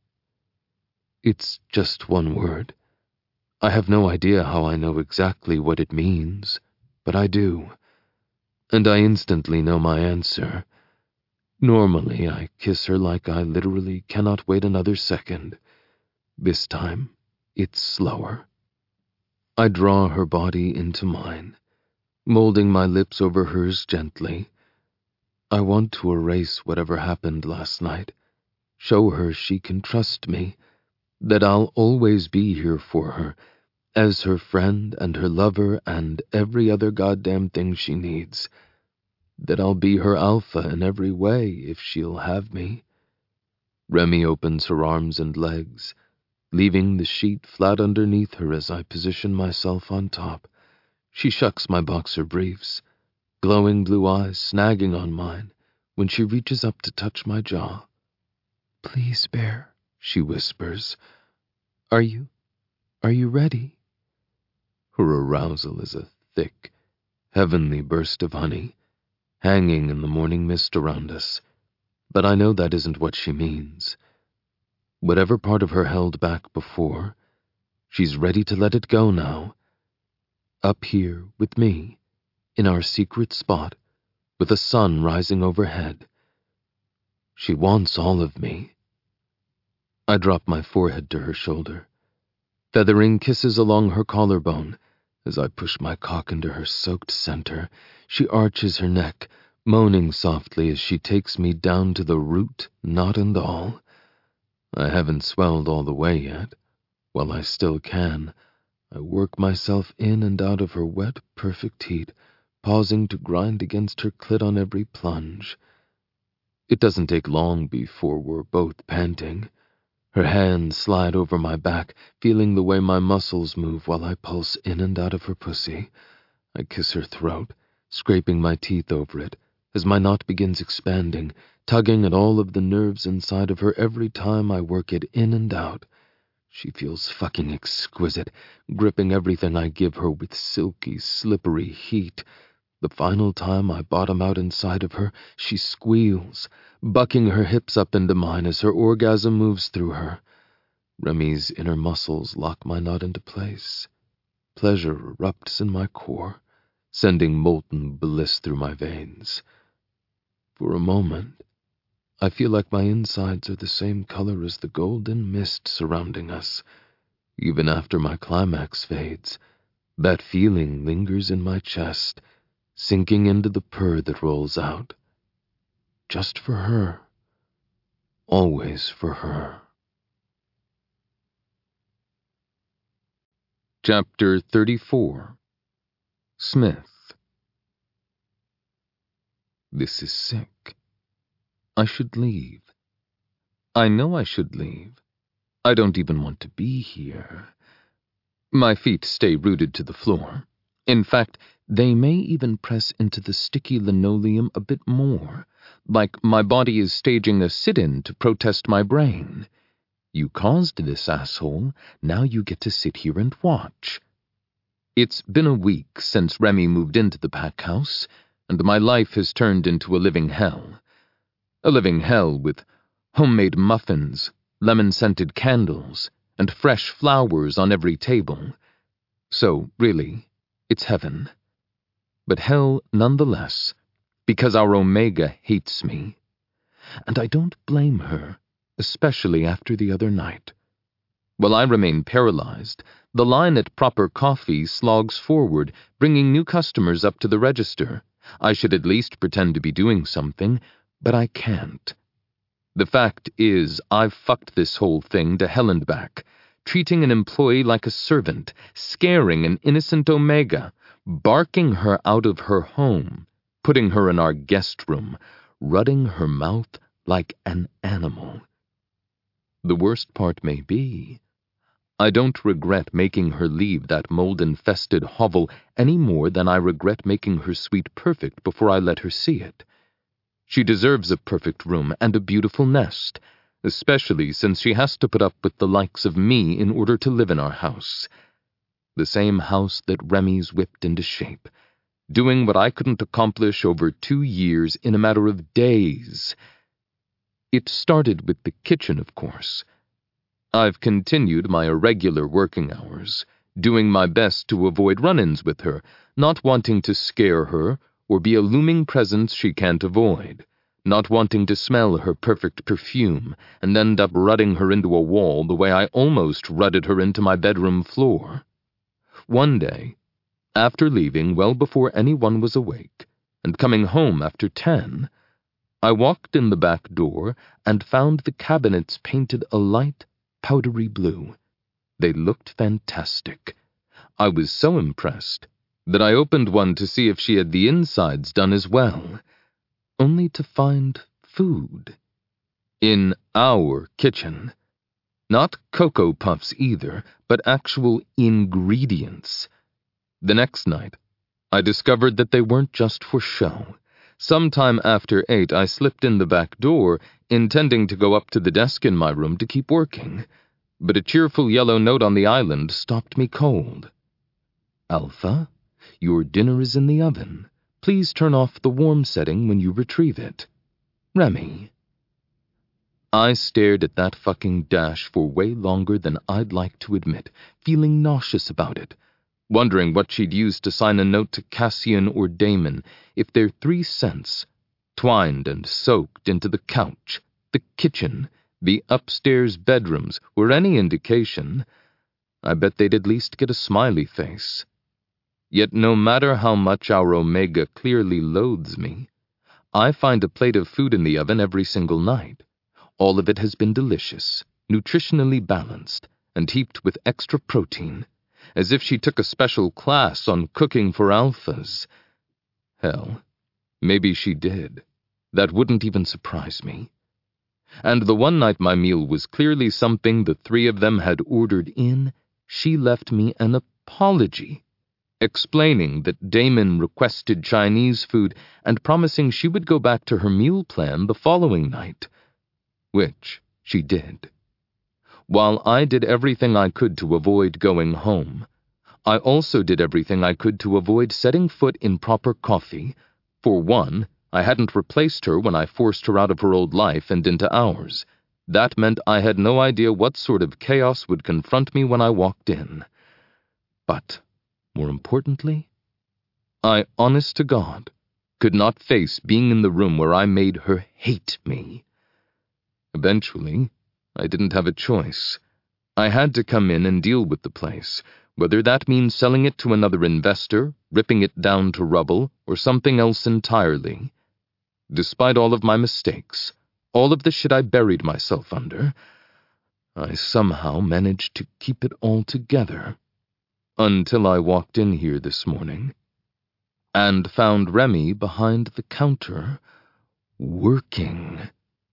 It's just one word. I have no idea how I know exactly what it means, but I do. and I instantly know my answer. Normally, I kiss her like I literally cannot wait another second. This time, it's slower. I draw her body into mine, molding my lips over hers gently. I want to erase whatever happened last night, show her she can trust me, that I'll always be here for her, as her friend and her lover and every other goddamn thing she needs, that I'll be her alpha in every way if she'll have me. Remy opens her arms and legs, leaving the sheet flat underneath her as I position myself on top. She shucks my boxer briefs, glowing blue eyes snagging on mine when she reaches up to touch my jaw. "Please, Bear," she whispers. Are you ready?" Her arousal is a thick, heavenly burst of honey, hanging in the morning mist around us, but I know that isn't what she means. Whatever part of her held back before, she's ready to let it go now. Up here with me, in our secret spot, with the sun rising overhead. She wants all of me. I drop my forehead to her shoulder, feathering kisses along her collarbone. As I push my cock into her soaked center, she arches her neck, moaning softly as she takes me down to the root, knot and all. I haven't swelled all the way yet. While I still can, I work myself in and out of her wet, perfect heat, pausing to grind against her clit on every plunge. It doesn't take long before we're both panting. Her hands slide over my back, feeling the way my muscles move while I pulse in and out of her pussy. I kiss her throat, scraping my teeth over it, as my knot begins expanding, tugging at all of the nerves inside of her every time I work it in and out. She feels fucking exquisite, gripping everything I give her with silky, slippery heat. The final time I bottom out inside of her, she squeals, bucking her hips up into mine as her orgasm moves through her. Remy's inner muscles lock my knot into place. Pleasure erupts in my core, sending molten bliss through my veins. For a moment, I feel like my insides are the same color as the golden mist surrounding us. Even after my climax fades, that feeling lingers in my chest, sinking into the purr that rolls out. Just for her. Always for her. Chapter 34. Smith. This is sick. I should leave. I know I should leave. I don't even want to be here. My feet stay rooted to the floor. In fact, they may even press into the sticky linoleum a bit more, like my body is staging a sit-in to protest my brain. You caused this, asshole. Now you get to sit here and watch. It's been a week since Remy moved into the pack house, and my life has turned into a living hell. A living hell with homemade muffins, lemon-scented candles, and fresh flowers on every table. So, really, it's heaven. But hell nonetheless, because our Omega hates me. And I don't blame her, especially after the other night. While I remain paralyzed, the line at Proper Coffee slogs forward, bringing new customers up to the register. I should at least pretend to be doing something, but I can't. The fact is, I've fucked this whole thing to hell and back, treating an employee like a servant, scaring an innocent Omega, barking her out of her home, putting her in our guest room, rutting her mouth like an animal. The worst part may be, I don't regret making her leave that mold-infested hovel any more than I regret making her suite perfect before I let her see it. She deserves a perfect room and a beautiful nest, especially since she has to put up with the likes of me in order to live in our house. The same house that Remy's whipped into shape, doing what I couldn't accomplish over 2 years in a matter of days. It started with the kitchen, of course. I've continued my irregular working hours, doing my best to avoid run-ins with her, not wanting to scare her or be a looming presence she can't avoid, not wanting to smell her perfect perfume and end up rutting her into a wall the way I almost rutted her into my bedroom floor. One day, after leaving well before anyone was awake, and coming home after 10, I walked in the back door and found the cabinets painted a light, powdery blue. They looked fantastic. I was so impressed that I opened one to see if she had the insides done as well, only to find food. In our kitchen. Not Cocoa Puffs either, but actual ingredients. The next night, I discovered that they weren't just for show. Sometime after 8, I slipped in the back door, intending to go up to the desk in my room to keep working, but a cheerful yellow note on the island stopped me cold. Alpha, your dinner is in the oven. Please turn off the warm setting when you retrieve it. Remy. I stared at that fucking dash for way longer than I'd like to admit, feeling nauseous about it, wondering what she'd use to sign a note to Cassian or Damon if their 3 cents, twined and soaked into the couch, the kitchen, the upstairs bedrooms, were any indication. I bet they'd at least get a smiley face. Yet no matter how much our Omega clearly loathes me, I find a plate of food in the oven every single night. All of it has been delicious, nutritionally balanced, and heaped with extra protein, as if she took a special class on cooking for alphas. Hell, maybe she did. That wouldn't even surprise me. And the one night my meal was clearly something the 3 of them had ordered in, she left me an apology, explaining that Damon requested Chinese food and promising she would go back to her meal plan the following night, which she did. While I did everything I could to avoid going home, I also did everything I could to avoid setting foot in proper coffee. For one, I hadn't replaced her when I forced her out of her old life and into ours. That meant I had no idea what sort of chaos would confront me when I walked in. But, more importantly, I, honest to God, could not face being in the room where I made her hate me. Eventually, I didn't have a choice. I had to come in and deal with the place, whether that means selling it to another investor, ripping it down to rubble, or something else entirely. Despite all of my mistakes, all of the shit I buried myself under, I somehow managed to keep it all together. Until I walked in here this morning and found Remy behind the counter, working.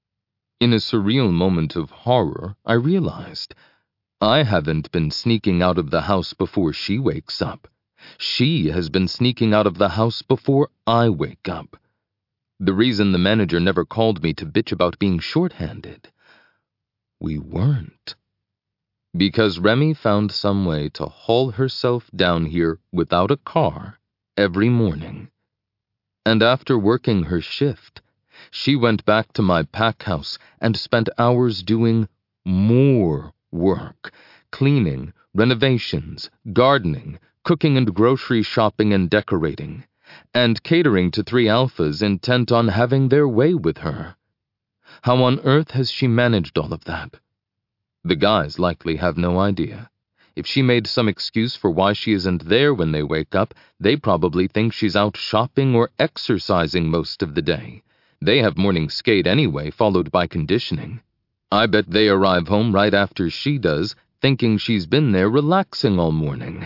In a surreal moment of horror, I realized I haven't been sneaking out of the house before she wakes up. She has been sneaking out of the house before I wake up. The reason the manager never called me to bitch about being short-handed. We weren't. Because Remy found some way to haul herself down here without a car every morning. And after working her shift, she went back to my pack house and spent hours doing more work, cleaning, renovations, gardening, cooking and grocery shopping and decorating, and catering to 3 alphas intent on having their way with her. How on earth has she managed all of that? The guys likely have no idea. If she made some excuse for why she isn't there when they wake up, they probably think she's out shopping or exercising most of the day. They have morning skate anyway, followed by conditioning. I bet they arrive home right after she does, thinking she's been there relaxing all morning.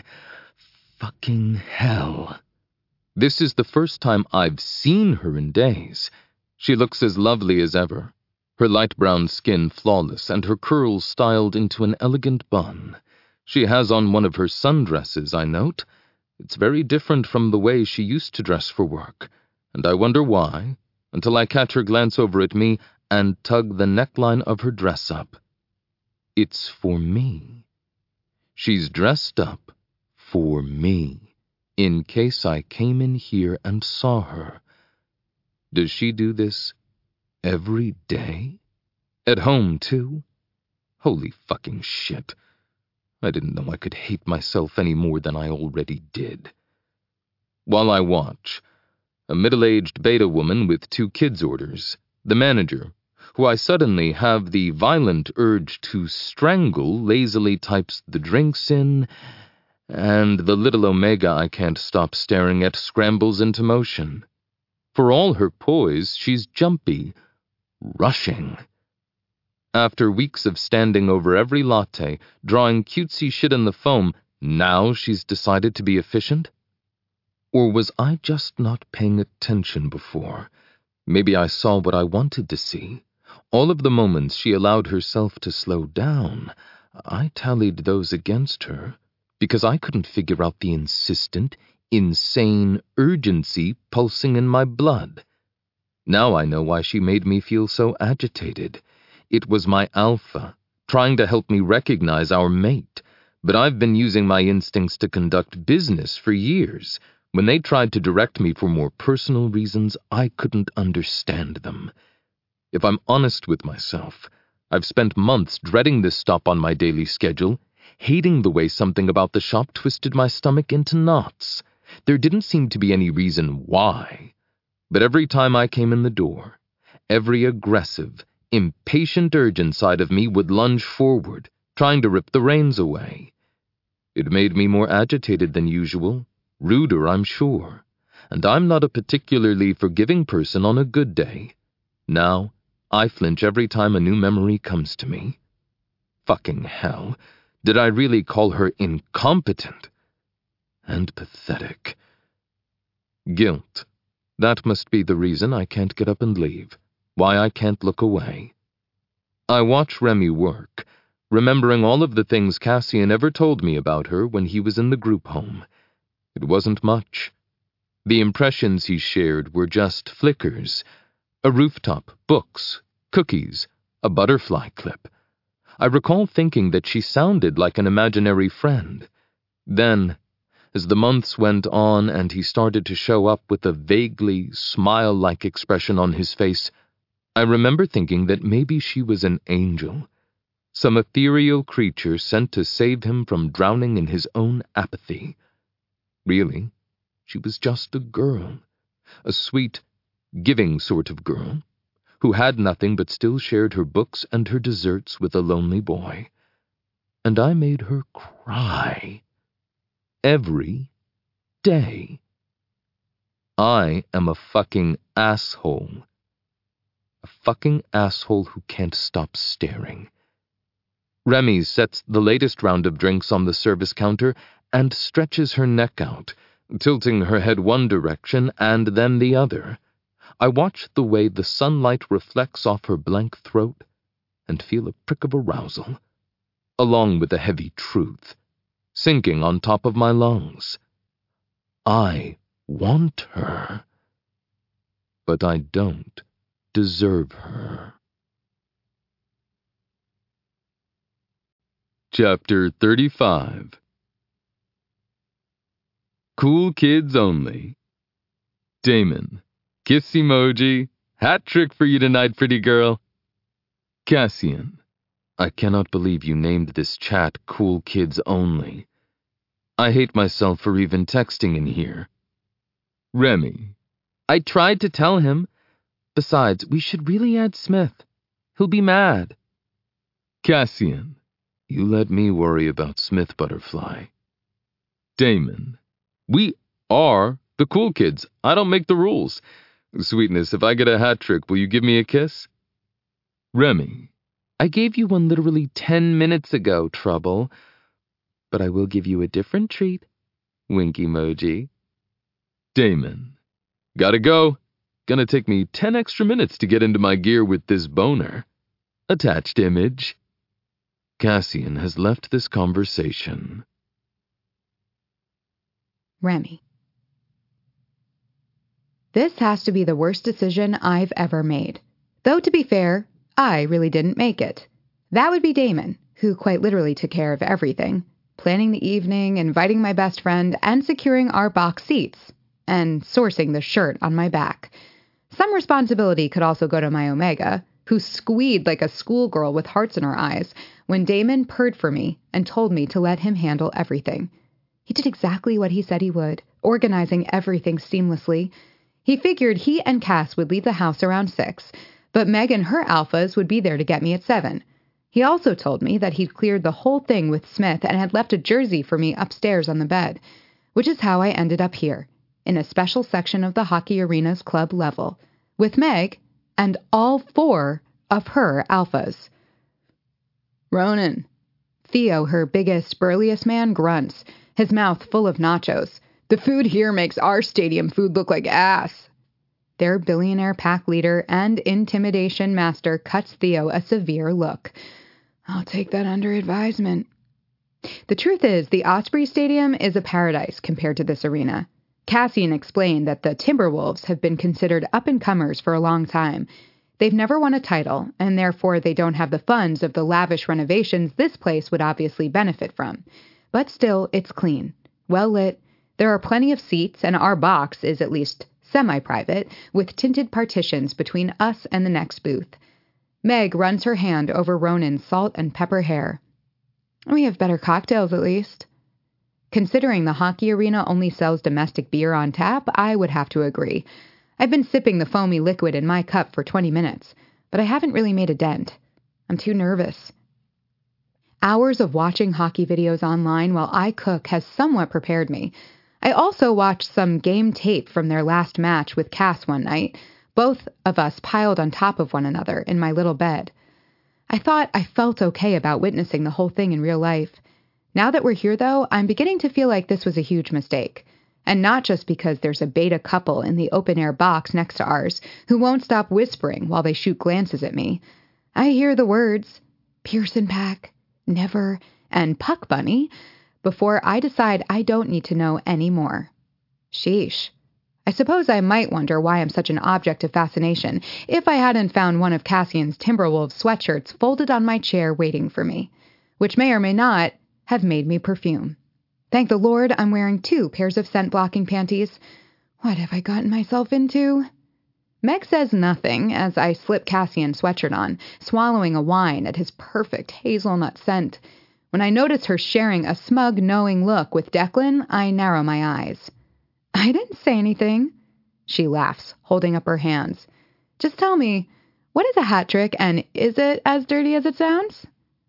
Fucking hell. This is the first time I've seen her in days. She looks as lovely as ever, her light brown skin flawless and her curls styled into an elegant bun. She has on one of her sundresses, I note. It's very different from the way she used to dress for work, and I wonder why, until I catch her glance over at me and tug the neckline of her dress up. It's for me. She's dressed up for me, in case I came in here and saw her. Does she do this every day? At home, too? Holy fucking shit. I didn't know I could hate myself any more than I already did. While I watch, a middle-aged beta woman with 2 kids' orders, the manager, who I suddenly have the violent urge to strangle, lazily types the drinks in, and the little Omega I can't stop staring at scrambles into motion. For all her poise, she's jumpy, rushing. After weeks of standing over every latte, drawing cutesy shit in the foam, now she's decided to be efficient? Or was I just not paying attention before? Maybe I saw what I wanted to see. All of the moments she allowed herself to slow down, I tallied those against her, because I couldn't figure out the insistent, insane urgency pulsing in my blood. Now I know why she made me feel so agitated. It was my alpha, trying to help me recognize our mate, but I've been using my instincts to conduct business for years. When they tried to direct me for more personal reasons, I couldn't understand them. If I'm honest with myself, I've spent months dreading this stop on my daily schedule, hating the way something about the shop twisted my stomach into knots. There didn't seem to be any reason why. But every time I came in the door, every aggressive, impatient urge inside of me would lunge forward, trying to rip the reins away. It made me more agitated than usual, ruder, I'm sure, and I'm not a particularly forgiving person on a good day. Now, I flinch every time a new memory comes to me. Fucking hell, did I really call her incompetent? And pathetic. Guilt. That must be the reason I can't get up and leave, why I can't look away. I watch Remy work, remembering all of the things Cassian ever told me about her when he was in the group home. It wasn't much. The impressions he shared were just flickers. A rooftop, books, cookies, a butterfly clip. I recall thinking that she sounded like an imaginary friend. Then, as the months went on and he started to show up with a vaguely smile-like expression on his face, I remember thinking that maybe she was an angel, some ethereal creature sent to save him from drowning in his own apathy. Really, she was just a girl, a sweet, giving sort of girl, who had nothing but still shared her books and her desserts with a lonely boy. And I made her cry. Every day. I am a fucking asshole. A fucking asshole who can't stop staring. Remy sets the latest round of drinks on the service counter and stretches her neck out, tilting her head one direction and then the other. I watch the way the sunlight reflects off her blank throat and feel a prick of arousal, along with a heavy truth, sinking on top of my lungs. I want her, but I don't deserve her. Chapter 35. Cool kids only. Damon. Kiss emoji. Hat trick for you tonight, pretty girl. Cassian. I cannot believe you named this chat Cool Kids Only. I hate myself for even texting in here. Remy. I tried to tell him. Besides, we should really add Smith. He'll be mad. Cassian. You let me worry about Smith Butterfly. Damon. We are the cool kids. I don't make the rules. Sweetness, if I get a hat trick, will you give me a kiss? Remy. I gave you one literally 10 minutes ago, Trouble. But I will give you a different treat. Wink emoji. Damon. Gotta go. Gonna take me 10 extra minutes to get into my gear with this boner. Attached image. Cassian has left this conversation. Remy. This has to be the worst decision I've ever made. Though, to be fair, I really didn't make it. That would be Damon, who quite literally took care of everything, planning the evening, inviting my best friend, and securing our box seats, and sourcing the shirt on my back. Some responsibility could also go to my Omega, who squealed like a schoolgirl with hearts in her eyes when Damon purred for me and told me to let him handle everything. He did exactly what he said he would, organizing everything seamlessly. He figured he and Cass would leave the house around 6, but Meg and her alphas would be there to get me at 7. He also told me that he'd cleared the whole thing with Smith and had left a jersey for me upstairs on the bed, which is how I ended up here, in a special section of the hockey arena's club level, with Meg and all 4 of her alphas. Ronan. Theo, her biggest, burliest man, grunts, his mouth full of nachos. The food here makes our stadium food look like ass. Their billionaire pack leader and intimidation master cuts Theo a severe look. I'll take that under advisement. The truth is, the Osprey Stadium is a paradise compared to this arena. Cassian explained that the Timberwolves have been considered up-and-comers for a long time. They've never won a title, and therefore they don't have the funds of the lavish renovations this place would obviously benefit from. But still, it's clean, well-lit, there are plenty of seats, and our box is at least semi-private, with tinted partitions between us and the next booth. Meg runs her hand over Ronan's salt and pepper hair. We have better cocktails, at least. Considering the hockey arena only sells domestic beer on tap, I would have to agree. I've been sipping the foamy liquid in my cup for 20 minutes, but I haven't really made a dent. I'm too nervous. Hours of watching hockey videos online while I cook has somewhat prepared me. I also watched some game tape from their last match with Cass one night, both of us piled on top of one another in my little bed. I thought I felt okay about witnessing the whole thing in real life. Now that we're here, though, I'm beginning to feel like this was a huge mistake. And not just because there's a beta couple in the open-air box next to ours who won't stop whispering while they shoot glances at me. I hear the words, Pearson Pack, Never, and Puck Bunny, before I decide I don't need to know any more. Sheesh. I suppose I might wonder why I'm such an object of fascination if I hadn't found one of Cassian's Timberwolves sweatshirts folded on my chair waiting for me, which may or may not have made me perfume. Thank the Lord I'm wearing 2 pairs of scent-blocking panties. What have I gotten myself into? Meg says nothing as I slip Cassian's sweatshirt on, swallowing a whine at his perfect hazelnut scent. When I notice her sharing a smug, knowing look with Declan, I narrow my eyes. I didn't say anything. She laughs, holding up her hands. Just tell me, what is a hat trick, and is it as dirty as it sounds?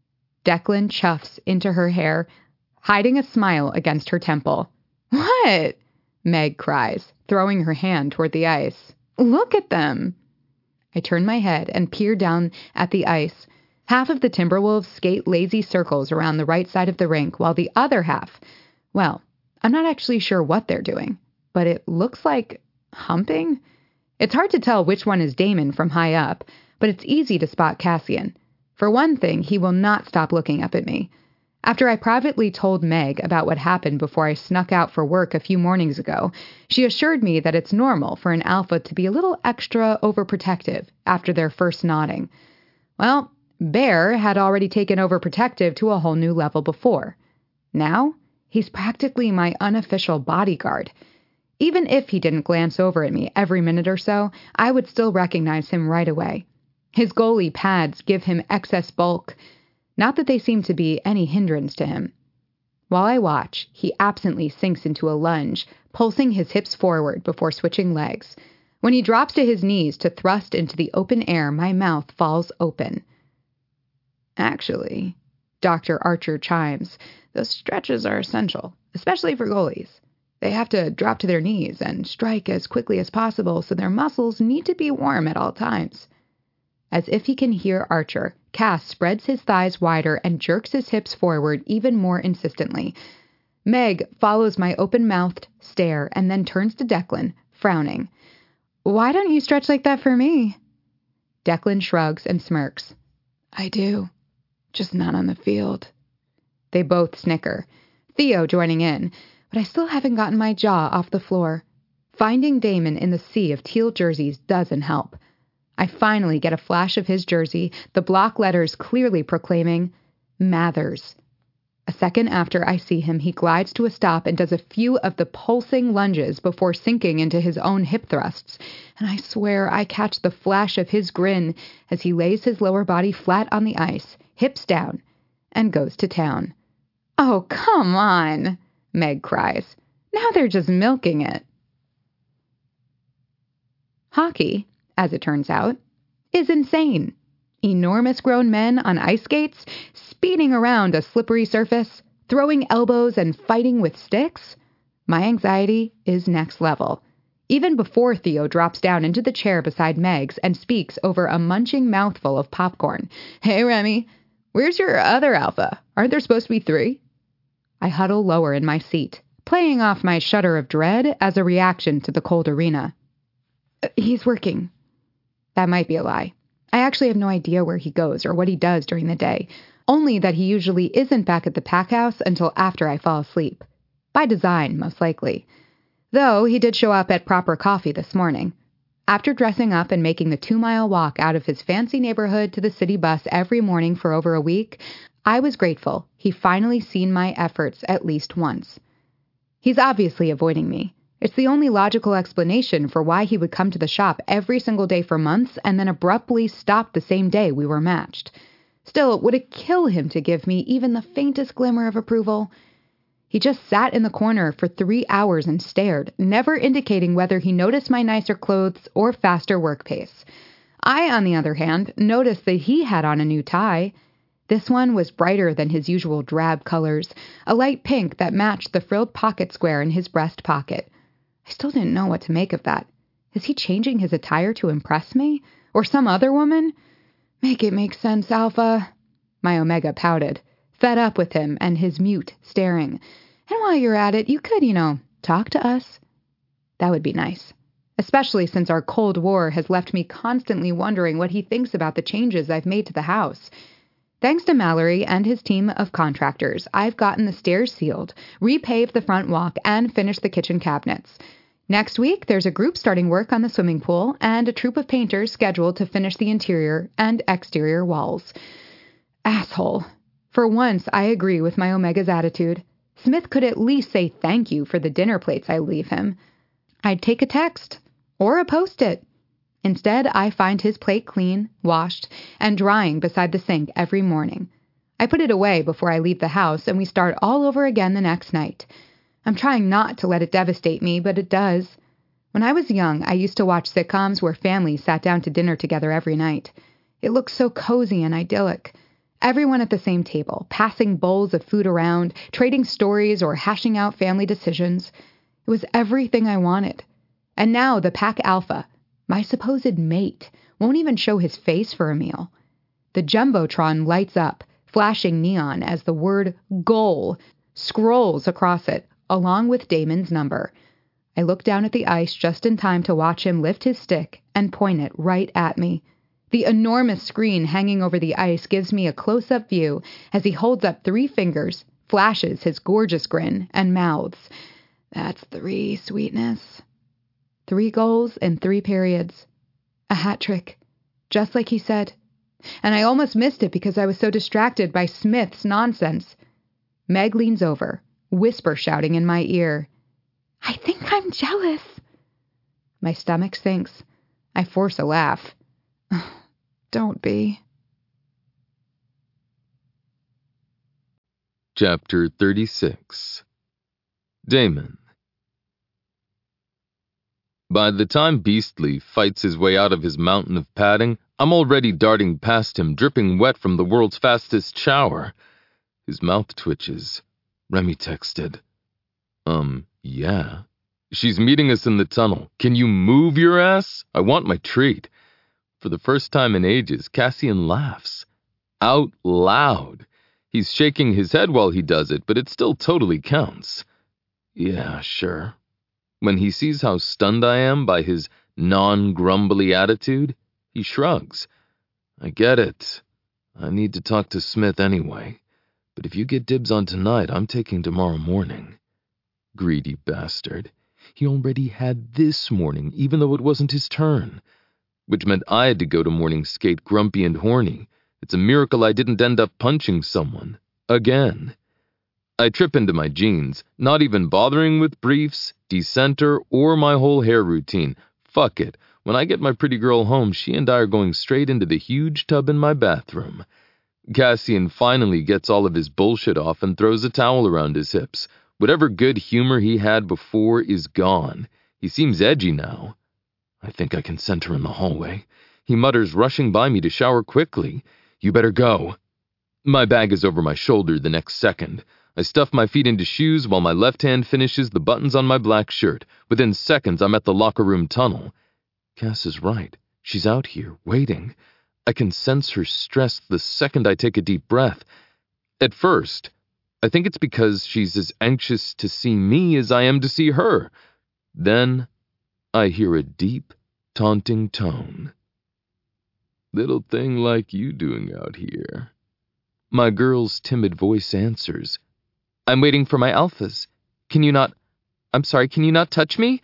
Declan chuffs into her hair, hiding a smile against her temple. What? Meg cries, throwing her hand toward the ice. Look at them. I turn my head and peer down at the ice. Half of the Timberwolves skate lazy circles around the right side of the rink, while the other half, well, I'm not actually sure what they're doing, but it looks like humping. It's hard to tell which one is Damon from high up, but it's easy to spot Cassian. For one thing, he will not stop looking up at me. After I privately told Meg about what happened before I snuck out for work a few mornings ago, she assured me that it's normal for an alpha to be a little extra overprotective after their first nodding. Well, Bear had already taken overprotective to a whole new level before. Now, he's practically my unofficial bodyguard. Even if he didn't glance over at me every minute or so, I would still recognize him right away. His goalie pads give him excess bulk. Not that they seem to be any hindrance to him. While I watch, he absently sinks into a lunge, pulsing his hips forward before switching legs. When he drops to his knees to thrust into the open air, my mouth falls open. Actually, Dr. Archer chimes, those stretches are essential, especially for goalies. They have to drop to their knees and strike as quickly as possible, so their muscles need to be warm at all times. As if he can hear Archer, Cass spreads his thighs wider and jerks his hips forward even more insistently. Meg follows my open-mouthed stare and then turns to Declan, frowning. Why don't you stretch like that for me? Declan shrugs and smirks. I do, just not on the field. They both snicker, Theo joining in, but I still haven't gotten my jaw off the floor. Finding Damon in the sea of teal jerseys doesn't help. I finally get a flash of his jersey, the block letters clearly proclaiming, Mathers. A second after I see him, he glides to a stop and does a few of the pulsing lunges before sinking into his own hip thrusts, and I swear I catch the flash of his grin as he lays his lower body flat on the ice, hips down, and goes to town. Oh, come on, Meg cries. Now they're just milking it. Hockey, as it turns out, is insane. Enormous grown men on ice skates, speeding around a slippery surface, throwing elbows and fighting with sticks. My anxiety is next level. Even before Theo drops down into the chair beside Meg's and speaks over a munching mouthful of popcorn. Hey, Remy, where's your other alpha? Aren't there supposed to be 3? I huddle lower in my seat, playing off my shudder of dread as a reaction to the cold arena. He's working. That might be a lie. I actually have no idea where he goes or what he does during the day, only that he usually isn't back at the pack house until after I fall asleep. By design, most likely. Though he did show up at proper coffee this morning. After dressing up and making the 2-mile walk out of his fancy neighborhood to the city bus every morning for over a week, I was grateful he finally seen my efforts at least once. He's obviously avoiding me. It's the only logical explanation for why he would come to the shop every single day for months and then abruptly stop the same day we were matched. Still, would it kill him to give me even the faintest glimmer of approval? He just sat in the corner for 3 hours and stared, never indicating whether he noticed my nicer clothes or faster work pace. I, on the other hand, noticed that he had on a new tie. This one was brighter than his usual drab colors, a light pink that matched the frilled pocket square in his breast pocket. I still didn't know what to make of that. Is he changing his attire to impress me? Or some other woman? Make it make sense, Alpha. My Omega pouted, fed up with him and his mute staring. And while you're at it, you could, talk to us. That would be nice. Especially since our Cold War has left me constantly wondering what he thinks about the changes I've made to the house. Thanks to Mallory and his team of contractors, I've gotten the stairs sealed, repaved the front walk, and finished the kitchen cabinets. Next week, there's a group starting work on the swimming pool and a troupe of painters scheduled to finish the interior and exterior walls. Asshole. For once, I agree with my Omega's attitude. Smith could at least say thank you for the dinner plates I leave him. I'd take a text or a Post-it. Instead, I find his plate clean, washed, and drying beside the sink every morning. I put it away before I leave the house, and we start all over again the next night. I'm trying not to let it devastate me, but it does. When I was young, I used to watch sitcoms where families sat down to dinner together every night. It looked so cozy and idyllic. Everyone at the same table, passing bowls of food around, trading stories or hashing out family decisions. It was everything I wanted. And now the pack alpha, my supposed mate, won't even show his face for a meal. The Jumbotron lights up, flashing neon as the word goal scrolls across it, along with Damon's number. I look down at the ice just in time to watch him lift his stick and point it right at me. The enormous screen hanging over the ice gives me a close-up view as he holds up 3 fingers, flashes his gorgeous grin, and mouths, "That's 3, sweetness." 3 goals in 3 periods. A hat trick, just like he said. And I almost missed it because I was so distracted by Smith's nonsense. Meg leans over, whisper shouting in my ear, "I think I'm jealous." My stomach sinks. I force a laugh. Don't be. Chapter 36. Damon. By the time Beastly fights his way out of his mountain of padding, I'm already darting past him, dripping wet from the world's fastest shower. His mouth twitches. Remy texted. Yeah. She's meeting us in the tunnel. Can you move your ass? I want my treat. For the first time in ages, Cassian laughs. Out loud. He's shaking his head while he does it, but it still totally counts. Yeah, sure. When he sees how stunned I am by his non-grumbly attitude, he shrugs. I get it. I need to talk to Smith anyway. But if you get dibs on tonight, I'm taking tomorrow morning. Greedy bastard. He already had this morning, even though it wasn't his turn. Which meant I had to go to morning skate grumpy and horny. It's a miracle I didn't end up punching someone. Again. I trip into my jeans, not even bothering with briefs, decenter, or my whole hair routine. Fuck it. When I get my pretty girl home, she and I are going straight into the huge tub in my bathroom. Cassian finally gets all of his bullshit off and throws a towel around his hips. Whatever good humor he had before is gone. He seems edgy now. I think I can scent her in the hallway. He mutters, rushing by me to shower quickly. You better go. My bag is over my shoulder the next second. I stuff my feet into shoes while my left hand finishes the buttons on my black shirt. Within seconds, I'm at the locker room tunnel. Cass is right. She's out here, waiting. I can sense her stress the second I take a deep breath. At first, I think it's because she's as anxious to see me as I am to see her. Then, I hear a deep, taunting tone. Little thing like you doing out here. My girl's timid voice answers. I'm waiting for my alphas. Can you not touch me?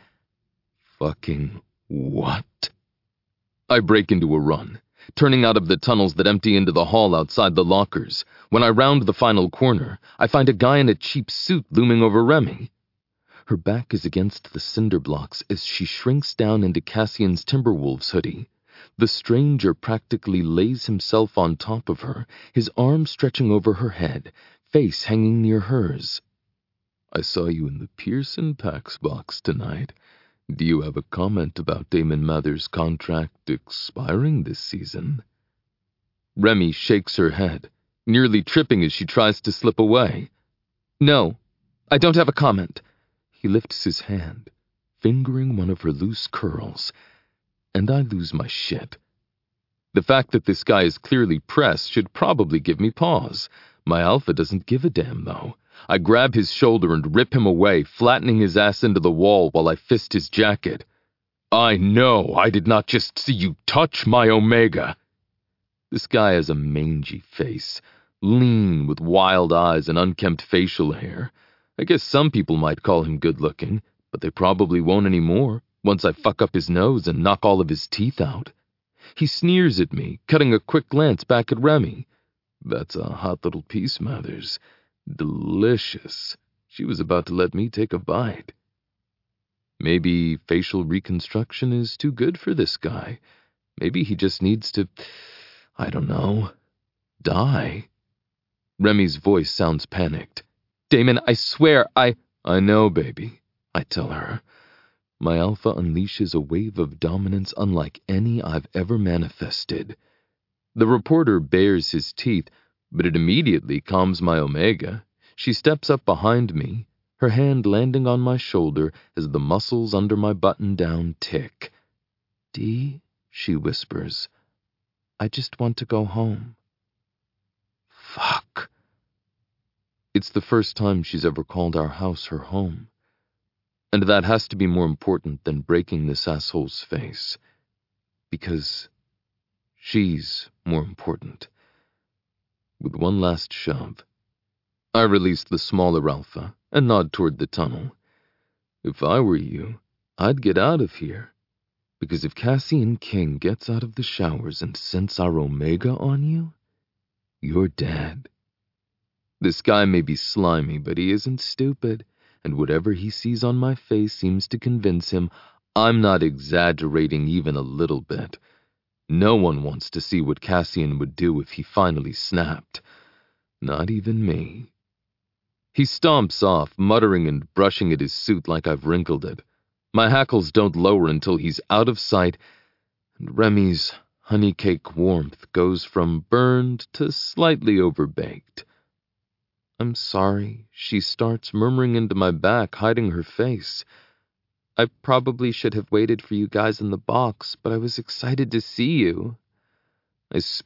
Fucking what? I break into a run, turning out of the tunnels that empty into the hall outside the lockers. When I round the final corner, I find a guy in a cheap suit looming over Remy. Her back is against the cinder blocks as she shrinks down into Cassian's Timberwolves hoodie. The stranger practically lays himself on top of her, his arm stretching over her head, face hanging near hers. I saw you in the Pearson Pax box tonight. Do you have a comment about Damon Mather's contract expiring this season? Remy shakes her head, nearly tripping as she tries to slip away. No, I don't have a comment. He lifts his hand, fingering one of her loose curls, and I lose my shit. The fact that this guy is clearly pressed should probably give me pause. My alpha doesn't give a damn, though. I grab his shoulder and rip him away, flattening his ass into the wall while I fist his jacket. I know I did not just see you touch my Omega. This guy has a mangy face, lean with wild eyes and unkempt facial hair. I guess some people might call him good-looking, but they probably won't anymore once I fuck up his nose and knock all of his teeth out. He sneers at me, cutting a quick glance back at Remy. That's a hot little piece, Mathers. Delicious. She was about to let me take a bite. Maybe facial reconstruction is too good for this guy. Maybe he just needs to, I don't know, die. Remy's voice sounds panicked. Damon, I swear, I know, baby, I tell her. My alpha unleashes a wave of dominance unlike any I've ever manifested. The reporter bares his teeth, but it immediately calms my Omega. She steps up behind me, her hand landing on my shoulder as the muscles under my button-down tick. Dee, she whispers, I just want to go home. Fuck. It's the first time she's ever called our house her home. And that has to be more important than breaking this asshole's face. Because she's more important. With one last shove, I release the smaller alpha and nod toward the tunnel. If I were you, I'd get out of here. Because if Cassian King gets out of the showers and scents our Omega on you, you're dead. This guy may be slimy, but he isn't stupid, and whatever he sees on my face seems to convince him I'm not exaggerating even a little bit. No one wants to see what Cassian would do if he finally snapped. Not even me. He stomps off, muttering and brushing at his suit like I've wrinkled it. My hackles don't lower until he's out of sight, and Remy's honey-cake warmth goes from burned to slightly overbaked. I'm sorry, she starts, murmuring into my back, hiding her face. I probably should have waited for you guys in the box, but I was excited to see you. I